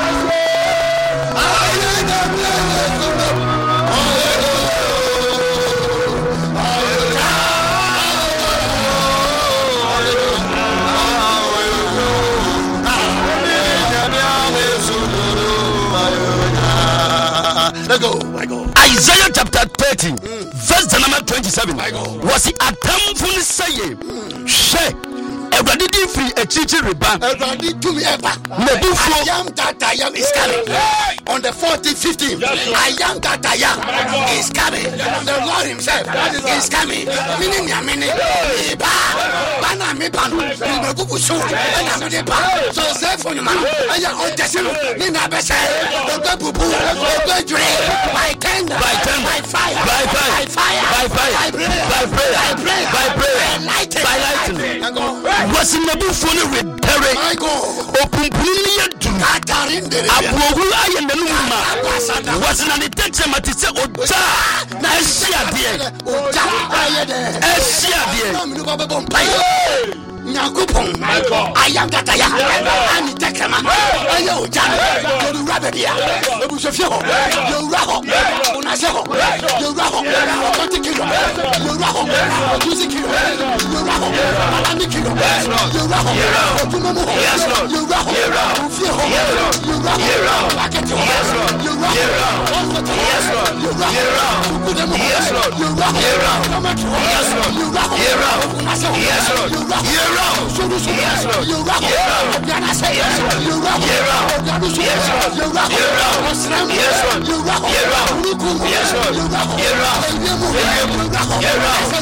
let's go. I go. Isaiah chapter thirty, mm. verse number twenty-seven. I go. Was it a temple saying? She. Everybody did free a chichi riba. Everybody do me ever. I am that I am is coming. On the fourteenth, fifteenth, I am that I am is coming. The Lord Himself is coming. Meaning, ya meaning, Iba, Bana mi panu, Iba kuku su, Bana mi pa. So say for you man, I am on the same. Nina bese, the bubu, the dre, by tender, by tender, by fire, by fire, by fire, by fire, by prayer, by prayer, by prayer, by lightning. Was in the buffon with Perry. I go. Open Punia to Katarin. Abu I and the Luma. Was an attention at its Ota. Nasia dear. Ota. Asia dear. Nakupon, I am that I am. I'm the Tekama. I know Jan. You're the rabbit here. The bush of Yoko. You're Raho. Unazero. You're Raho. You're Raho. You're Raho. Music hero. You're Raho. Alani Kiro. You're Raho. Otumomo. You're Raho. Ufio. You're Raho. Aketo. You're Raho. Yes, Lord. You're Raho. Yes, Lord. You're Raho. Yes, Lord. You're Raho. Yes, Lord. You're Raho. Yes, Lord. You rock. Yes, Lord. You rock. Yes, Lord. You rock. Yes, Lord. You rock. Yes, Lord. You rock. Yes, Lord. You rock. Yes, Lord. You rock. Yes, Lord.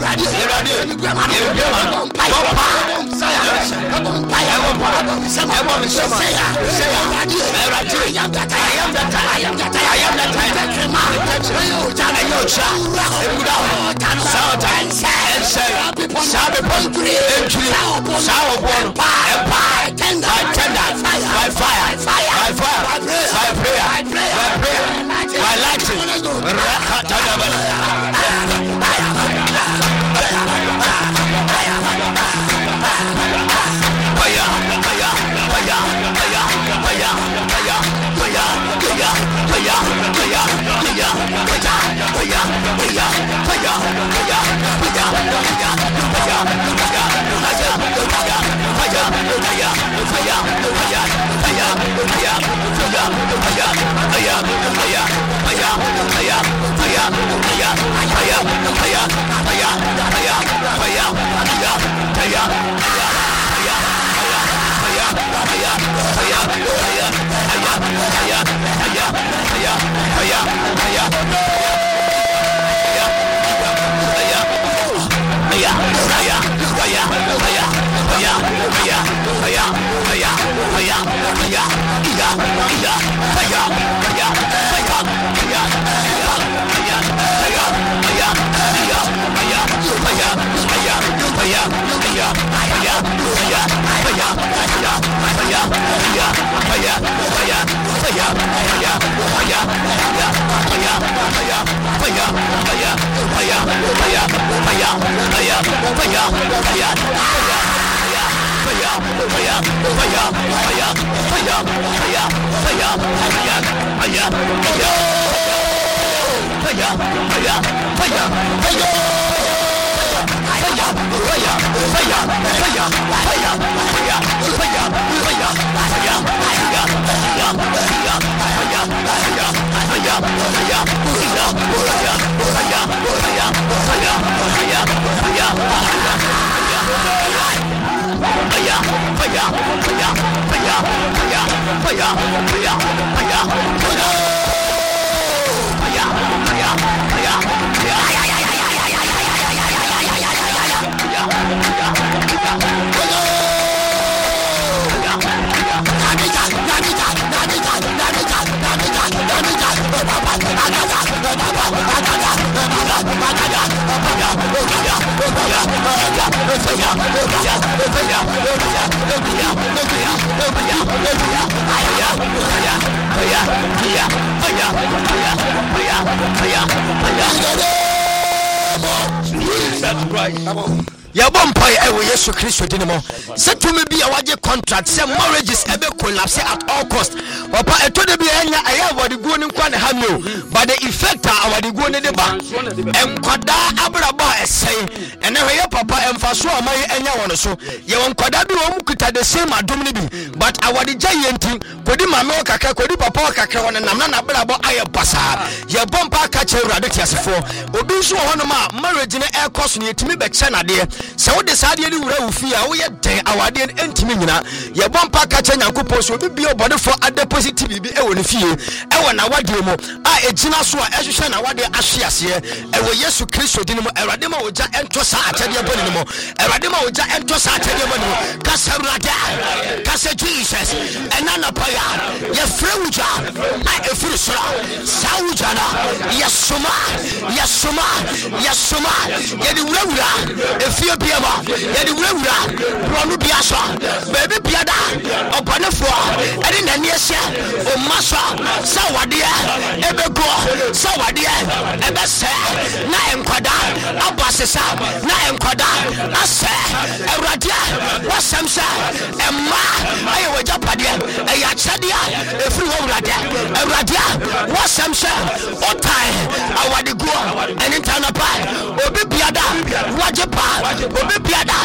yɛbɔ mpae ɛwɔ yesu kristo din mu sɛ tumi bi a wagye contract sɛ marriages ɛbɛ collapse at all cost ɔpa ɛtɔ de bi ɛnya ɛyɛ awɔdeguo ne nkwa ne ha mi o but the effect a awɔdeguo ne de ba nkwadaa abrabɔ a ɛsɛe ɛnɛ hɔ yɛ papa ɛmfa so a ɔmayɛ ɛnya wɔ no so yɛwɔ nkwadaa bi wɔn mu kuta the same adom no bi but awɔdegya yɛ nti kodi maame wɔ kakra kodi papa wɔ kakra wɔ ne nam na n'abrabɔ ayɛ basaa yɛbɔ mpa aka kyerɛ awurade teasefoɔ obi nso wɔ hɔnom a marriage ne ɛkɔ so no yɛtumi bɛkyɛ nadeɛ sɛ wode saa adeɛ ne wura wo fie a woyɛ dɛn awadeɛ no ɛntimi nyina yɛbɔ mpa ka kyɛ nyankopɔn so obi bia ɔbɔdefoɔ adepositi biribi ɛwɔ ne fie ɛwɔ n'awadeɛ mu a ɛgyina so a ɛhwehwɛ n'awadeɛ ahwe aseɛ ɛwɔ yesu kristo din mu awurade ma wogya ɛntɔ saa akyɛdeɛ bɔ ne mu awurade ma wogya ɛntɔ saa akyɛdeɛ bɔ ne mu kasa awurade kasa jesus ɛna napa ya yɛfrɛ wogya a ɛfiri soro saa wogya no yɛsoma yɛsoma yɛsoma yɛde wurawura efie bia ma yɛde wurawura brɔno bia so baabi bia da ɔbɔnefoɔ ɛde n'ani ɛhyɛ ɔma so sɛ wadeɛ ɛbɛgo sɛ wadeɛ ɛbɛsɛ na nkwadaa abɔ asesa na nkwadaa asɛ awurade wasɛm sɛ ɛma ayɛ wagyapadeɛ ɛyɛ akyɛdeɛ ɛfiri wɔ awurade awurade wasɛm sɛ ɔtae awadegoɔ ɛne ntanapa obi bia da wagye pa obi bia da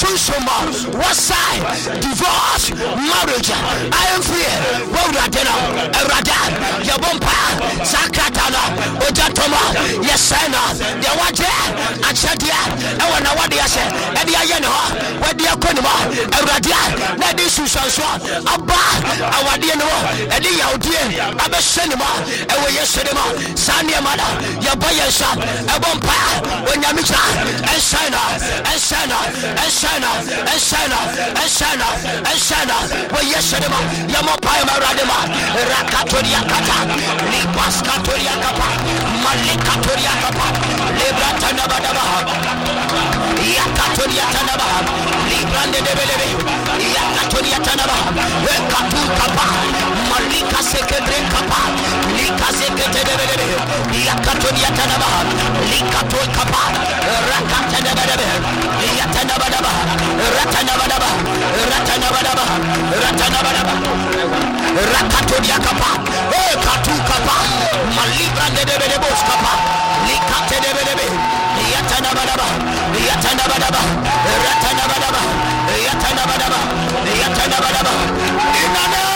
sunsuma wasai divorce marriage I am free wawurade no awurade yɛbɔ mpa sakrata no ɔgya tɔma yɛsɛe no deɛ wagye akyɛdeɛ ɛwɔ na wade yɛhyɛ ɛde ayɛ ne hɔ wɔde akɔ ne hɔ awurade na ɛde susuanso aba awadeɛ ne hɔ ɛde yawdeɛ abɛhyɛ ne hɔ ɛwɔ Yesu ne hɔ saa nneɛma da yɛbɔ yɛn nsa ɛbɔ mpa onyame kyerɛ ɛnhyɛn no ɛnhyɛn no ɛnhyɛn no ɛnhyɛn no ɛnhyɛn no ɛnhyɛn no wɔ Yesu ne hɔ yɛmɔ pa yɛmɔ awurade ma rakatoria kata lipas katoria kapa malikatoria kapa libra tanabadaba yakatoria tanaba libra ndebelebe yakatoria tanaba katu kapa malika sekere kapa lika sekere debelebe yakatoria tanaba likato kapa rakatanabadaba yatanabadaba ratanabadaba ratanabadaba ratanabadaba rakatoria kapa eh katu kapa malibra ndebelebe kapa likate debelebe yatanabadaba yatanabadaba ratanabadaba yatanabadaba yatanabadaba in the name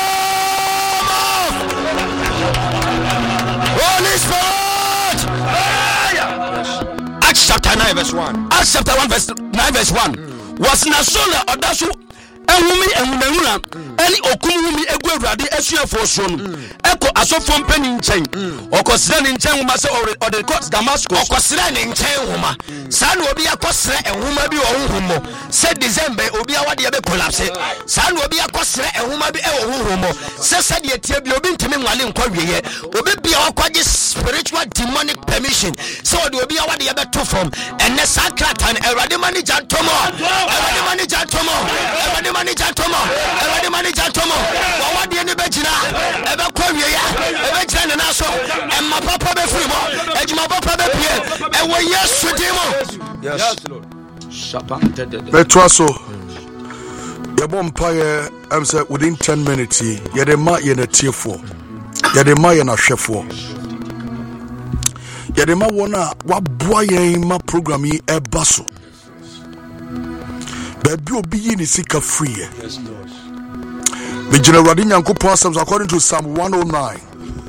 of Holy Spirit. Acts chapter nine verse one. Acts chapter one verse nine verse one. Was nasola odaso ehumi ehunahuna eni okunhumi egu awurade asuafo so no eko asofo mpani nkyɛn ɔkɔsrɛ ne nkyɛn homa sɛ ɔde kɔ Damascus ɔkɔsrɛ ne nkyɛn homa saa na obi akɔsrɛ ehoma bi wɔ honhom sɛ December obi awade yɛ be collapse saa na obi akɔsrɛ ehoma bi ɛwɔ honhom sɛ sɛ de tie bi obi nteme nwale nkɔ wieyɛ obi bia wakɔgye spiritual demonic permission sɛ ɔde obi awade yɛ be to form ɛnɛ saa kratan awurade manager tomo awurade manager tomo awurade manager tomo awurade manager tomo wawade ne begina ebe kɔ wieyɛ ebe gyina ne naso ɛma papa be free mo ejuma papa be pie ɛwɔ Yesu dimo. Yes Lord. Betwa so yɛbɔ mpaeɛ ɛm sɛ within ten minutes yɛde ma yɛ natiefoɔ yɛde ma yɛ nahwɛfoɔ yɛde ma wɔn a waboa yɛn ma program yi ɛba so baabi obi yi ne sika free yɛ megyina Awurade Nyankopɔn asɛm so according to Psalm one oh nine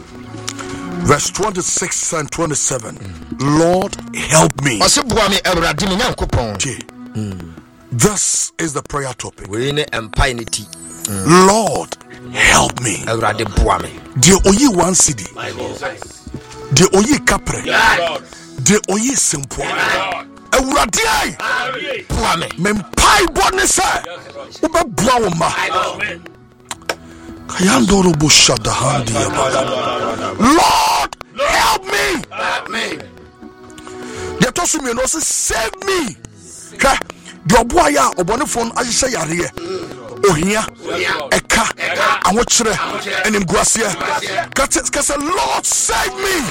verse twenty-six and twenty-seven. Lord help me. Ɔse boa me Awurade me Nyankopɔn. This is the prayer topic. We ne empire ne ti. Lord help me. Awurade boa me. De oyi one city. De oyi kapre. De oyi simple. Awurade ai boa me. Me mpai bɔne sɛ wobɛboa wo ma. Kayandoro bushada handi ya. Lord help me. Help me. They told me no say save me. Ka the oboya obonefo ahyehyɛ yare ohia eka awokyere enim guasie kase Lord save me.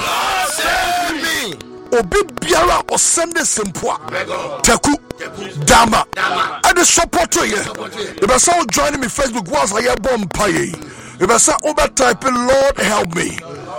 Save me. Obi biara osende sempoa taku dama ade support ye e be say join me Facebook once I bomb pay e be say over type Lord help me.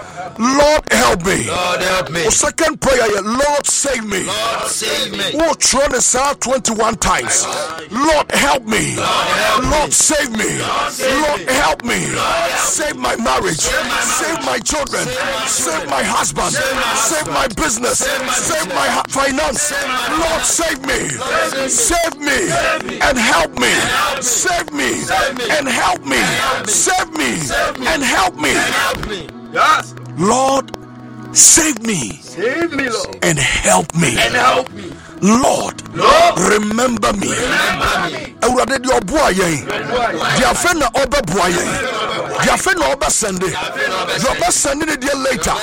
Lord help me. Lord help me. O second prayer, Lord save me. Lord save me. Oh, try this out twenty-one times. Lord help me. Lord, help Lord me. save me. Lord, save Lord me. help me. Lord, save my marriage. Save my, save my children. Save, save my husband. Save my, save my business. Save my, save my ha- finance. Save my Lord save me. Lord, save me. Save me. And help me. help me. Save me. Save me. And help me. help me. Save me. Save me. And help me. And help me. Yes. Lord save me. Save me, Lord. And help me. And help me. Lord, Lord, remember me. remember me. Awurade di oboa yen. Di afa na obeboa yen. Di afa na obesende. Di obesende ne dia later.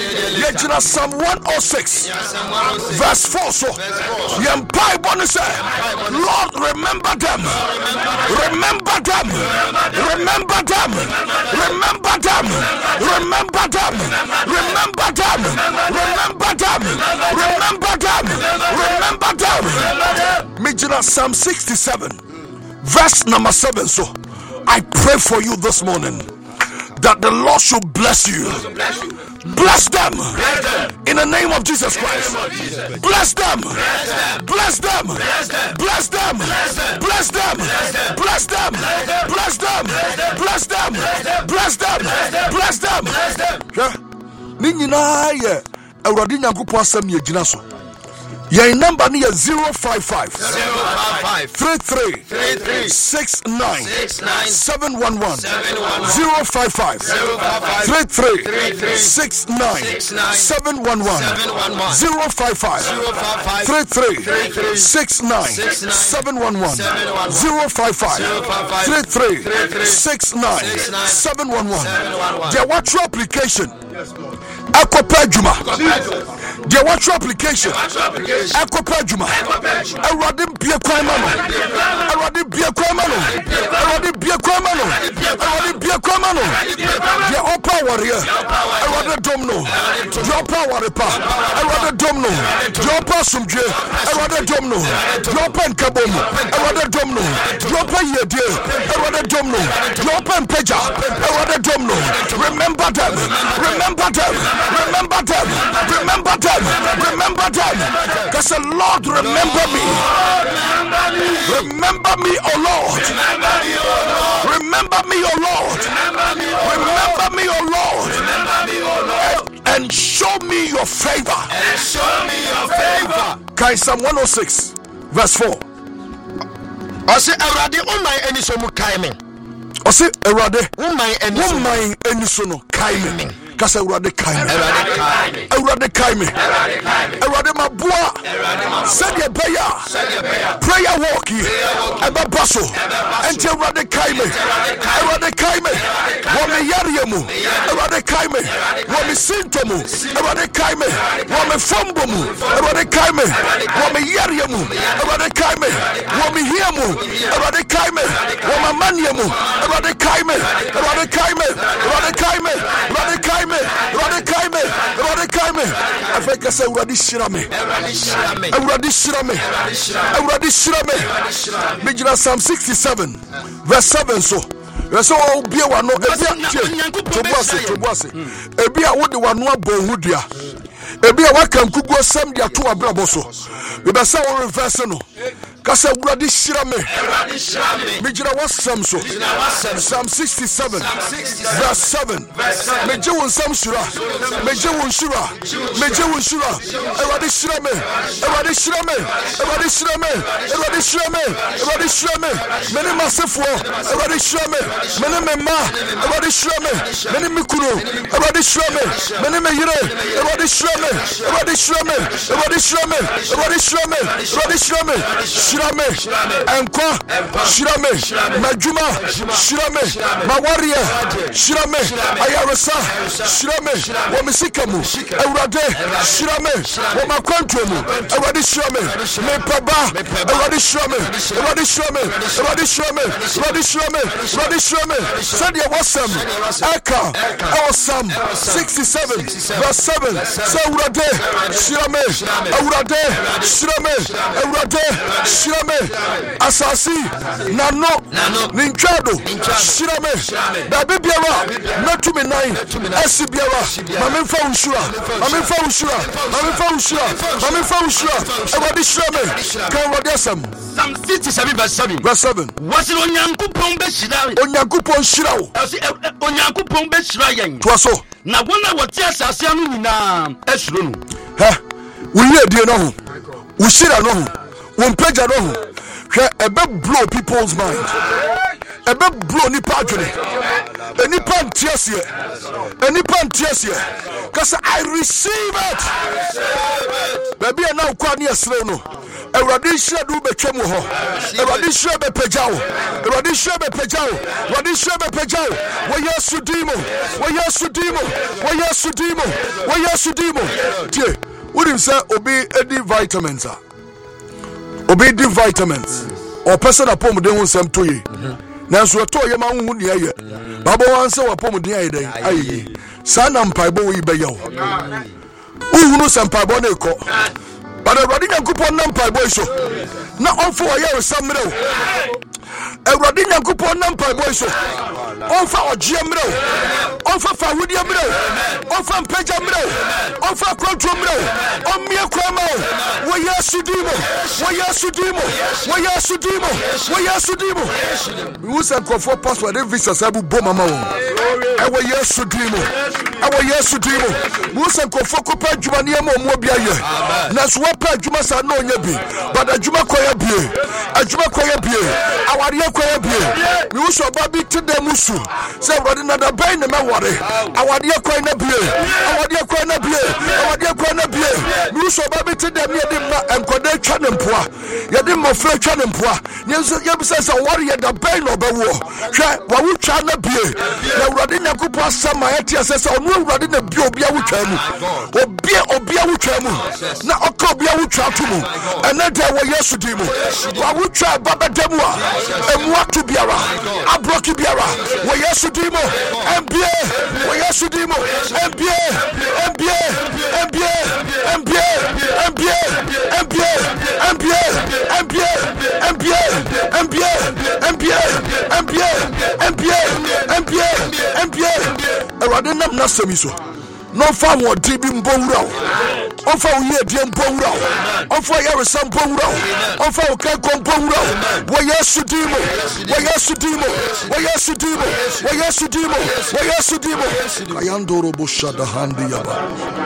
Ye gina Psalm one oh six verse four so. Ye mpai bone say, Lord remember them. Remember them. Remember them. Remember them. Remember them. Remember them. Remember them. Remember them. Remember them. Mijina Psalm sixty-seven verse number seven. So I pray for you this morning that the Lord should bless you. Bless them in the name of Jesus Christ. Bless them. Bless them. Bless them. Bless them. Bless them. Bless them. Bless them. Bless them. Bless them. Ni nyinaa yɛ Awurade Nyankopɔn asɛm yɛ gyina so. Your number is zero five five zero five five three three three three six nine six nine seven one one seven one one zero five five zero five five three three three three six nine six nine seven one one seven one one zero five five zero five five three three three three six nine six nine seven one one seven one one zero five five zero five five three three three three six nine six nine seven one one. seven one one. There watch your application. Akopɛ Juma. There watch your application. Akopɛ Juma. Awurade bie kwan ma no. Awurade bie kwan ma no. Awurade bie kwan ma no. Awurade bie kwan ma no. There opa warrior. Awurade dom no. There opa warepa. Awurade dom no. There opa sumdwe. Awurade dom no. There opa nkabom. Awurade dom no. There opa yedie. Awurade dom no. There opa mpeja. Awurade dom no. Remember them. Remember them. Remember them. Remember them. Remember them. Because the Lord remember me. Remember me, O Lord. Remember me, O Lord. Remember me, O Lord. And show me your favor. And show me your favor. Kai Psalm one oh six, verse four. Ose Awurade umay eni so mu kai me. Ose Awurade umay eni so umay eni so no kai me. Kasa Awurade kai me. Awurade kai me. Awurade kai me. Awurade mabua. Said ye beya. Prayer walk ye. Eba baso. Enti Awurade kai me. Awurade kai me. Wo me yare mu. Awurade kai me. Wo me sintomu. Awurade kai me. Wo me fombo mu. Awurade kai me. Wo me yare mu. Awurade kai me. Wo me hia mu. Awurade kai me. Wo me manye mu. Awurade kai me. Awurade kai me. Awurade kai me. Awurade kai me. Awurade kai me. Awurade kai me. Afeka say Awurade shira me. Awurade shira me. Awurade shira me. Mijina Psalm sixty-seven verse seven so. Yeso obie wa no ebia tobuase tobuase. Ebia wo de wa no abon hudua. Ebia wa kan kugu sam dia to abrabo so. We be say wo reverse no. Kasa Awurade shira me. Mijina wa sam so. Psalm sixty-seven verse seven. Meje won sam shira. Meje won shira. Meje won shira. Awurade shira me. Awurade shira me. Awurade shira me. Awurade shira me. Awurade shira me. Mene masefo. Awurade shira me. Mene me ma. Awurade shira me. Mene me kunu. Awurade shira me. Mene me yire. Awurade shira me. Awurade shira me. Awurade shira me. Awurade shira me. Awurade shira me. Shira me. Enko. Shira me. Majuma. Shira me. Mawaria. Shira me. Ayaresa. Shira me. Wo misika mu. Awurade shira me. Wo makwantu mu. Awurade shira me. Me paba. Awurade shira me. Awurade shira me. Awurade shira me. Awurade shira me. Awurade shira me. Said you wasam. Eka. Awesome. sixty-seven verse seven. Say Awurade shira me. Awurade shira me. Awurade shira me. Asasi nano ninchado shira me. Baby biara metu me nine. Esi biara. Mame fa ushura. Mame fa ushura. Mame fa ushura. Mame fa ushura. Awurade shira me. Kan Awurade asam. Psalm fifty-seven verse seven. Verse seven. Wasi onyankopon be shira. Onyankopon shira wo. Ose onyankopon be shira yen. Twaso. Na wona wote asase anu nyina esuro no. He. Wo ye die no ho. Wo shira no ho. Wo mpagya no ho. Hwe ebe blow people's mind. Ebe blow ni padwene. Eni pantiasie. Eni pantiasie. Cause I receive it. Baby na kwa ni esre no. Awurade hira do betwa mu ho. Awurade hira be pagyawo. Awurade hira be pagyawo. Awurade hira be pagyawo. Wo Yesu dimo. Wo Yesu dimo. Wo Yesu dimo. Wo Yesu dimo. Tie. Wodim say obi edi vitamins a. Obi di vitamins. O person apom de ho nsem to ye. Nanso to ye ma hu ne aye. Babo wan se wapom de aye den. Aye. Sa na mpaibo wi be yawo. Uhunu se mpaibo na eko. But Awurade Nyankopon na mpaibo iso. Na onfo wa ye samre o. Awurade Nyankopon na mpaibo iso. ɔmfa ɔgyeɛ mmerɛ wo ɔmfa fawodeɛ mmerɛ wo ɔmfa mpagya mmerɛ wo ɔmfa akwantuo mmerɛ wo ɔmmea kora ma wo wɔ yesu din mu wɔ yesu din mu wɔ yesu din mu wɔ yesu din mu mehu sɛ nkurɔfoɔ passport de visa sɛ bobɔ mama wo ɛwɔ yesu din mu ɛwɔ yesu din mu mehu sɛ nkurɔfoɔ kɔpɛ adwuma ne yɛma ɔmoa bi ayɛ nanso wɔpɛ adwuma saa na ɔnyɛ bi but adwuma kɔyɛ bie adwuma kɔyɛ bie awareɛ kɔyɛ bie mehu sɛ ɔba bi te dɛ mu su sɛ awurade nada bɛn ne mɛware awadeɛ kɔe na bie awadeɛ kɔe na bie awadeɛ kɔe na bie mehu sɛ ɔba bi te dɛ me yɛde ma nkɔda twa ne mpoa yɛde mmɔfra twa ne mpoa ne nso yɛbisɛ sɛ ɔware yɛ da bɛn na ɔbɛwoɔ hwɛ wawotwa na bie na awurade nyankopɔn asɛm a yɛteɛ sɛ sɛ ɔno awurade na bie obia wotwa mu obie obia wotwa mu na ɔka obia wotwa to mu ɛnɛ dɛ wɔ yesu din mu wawotwa ba bɛda mu a ɛmu ato biara aborɔke biara wɔ yesu din mu ɛmbie wɔ yesu din mu ɛmbie ɛmbie ɛmbie ɛmbie ɛmbie ɛmbie ɛmbie ɛmbie ɛmbie ɛmbie ɛmbie ɛmbie ɛmbie ɛmbie ɛmbie awurade nam n'asɛm yi so na ɔmfa ahoɔden bi mbɔ wura wo ɔmfa wo yiedie mbɔ wura wo ɔmfa yaresa mbɔ wura wo ɔmfa wo kankɔ mbɔ wura wo wɔ yesu din mu wɔ yesu din mu wɔ yesu din mu wɔ yesu din mu wɔ yesu din mu ayandoro boshada handi yaba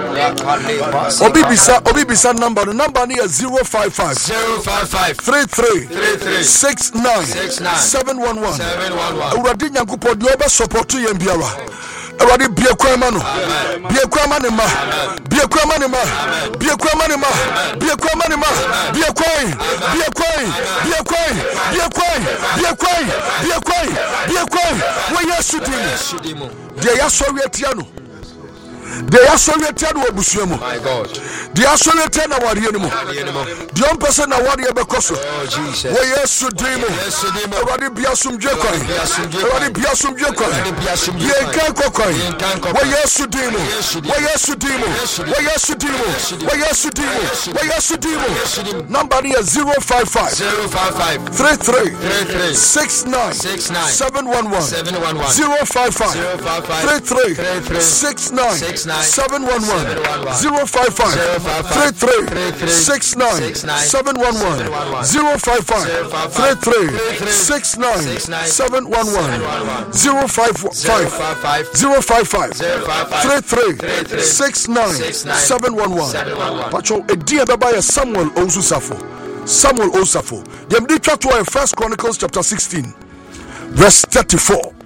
obi bisa obi bisa number no number no yɛ zero five five three three six nine seven one one awurade nyankopɔn deɛ ɔbɛsupɔto yɛn biara awurade bie kwan ma no bie kwan ma ne ma bie kwan ma ne ma bie kwan ma ne ma bie kwan ma ne ma bie kwan bie kwan bie kwan bie kwan bie kwan bie kwan bie kwan wɔ yesu din mu deɛ yɛasɔre atia no deɛ yɛasɔre atia no wɔ abusua mu deɛ yɛasɔre atia na wareɛ no mu deɛ ɔmpɛ sɛ na wareɛ bɛkɔ so wɔ yesu din mu awurade bia asomdwe kwan awurade bia asomdwe kwan bia nkan kɔ kwan wɔ yesu din mu wɔ yesu din mu wɔ yesu din mu wɔ yesu din mu wɔ yesu din mu number no yɛ zero five five three three six nine seven one one zero five five three three six nine seven one one zero five five three three six nine seven one one zero five five three three six nine seven one one zero five five zero five five three three six nine seven one one Pacho Edia Baba Samuel Osafo Samuel Osafo them did try to in First Chronicles chapter sixteen verse thirty-four.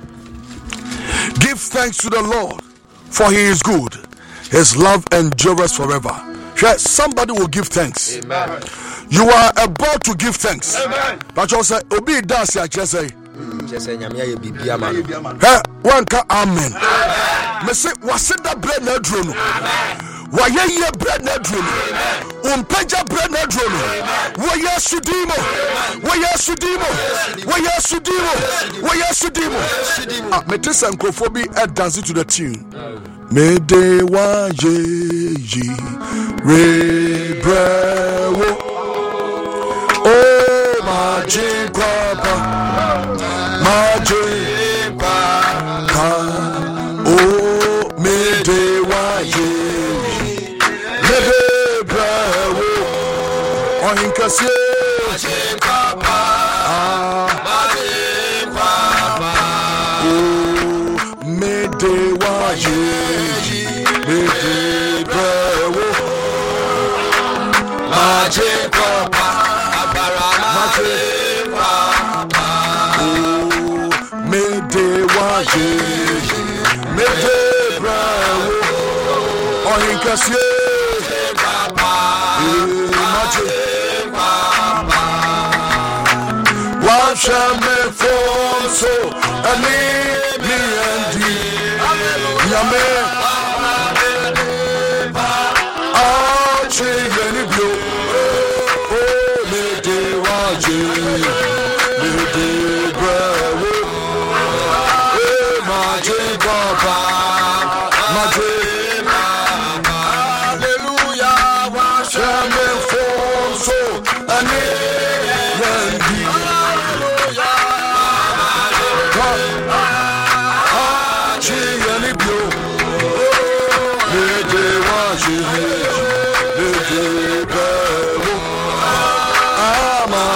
Give thanks to the Lord, for he is good. His love endures forever. Somebody will give thanks. Amen. You are about to give thanks. Amen. But you say, Obi dance ya say. Hey, one ka amen. Me say, was it that bread na drone? Why ye bread na drone? Umpeja bread na drone. Why ye sudimo? Why ye sudimo? Why ye sudimo? Why ye sudimo? Ah, me tell Nkrofobi and dancing to the tune. Me de wa ye ye re brewo. Oh my Jacob, my Jacob. Oh me de wa ye me de brewo. Oh inkasi Jacob, my Jacob. Oh me de wa ye. Jacob, me de waje, me de bravo, oh inkasi, wash me from so, and me me and you, yame.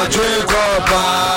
Chicopa.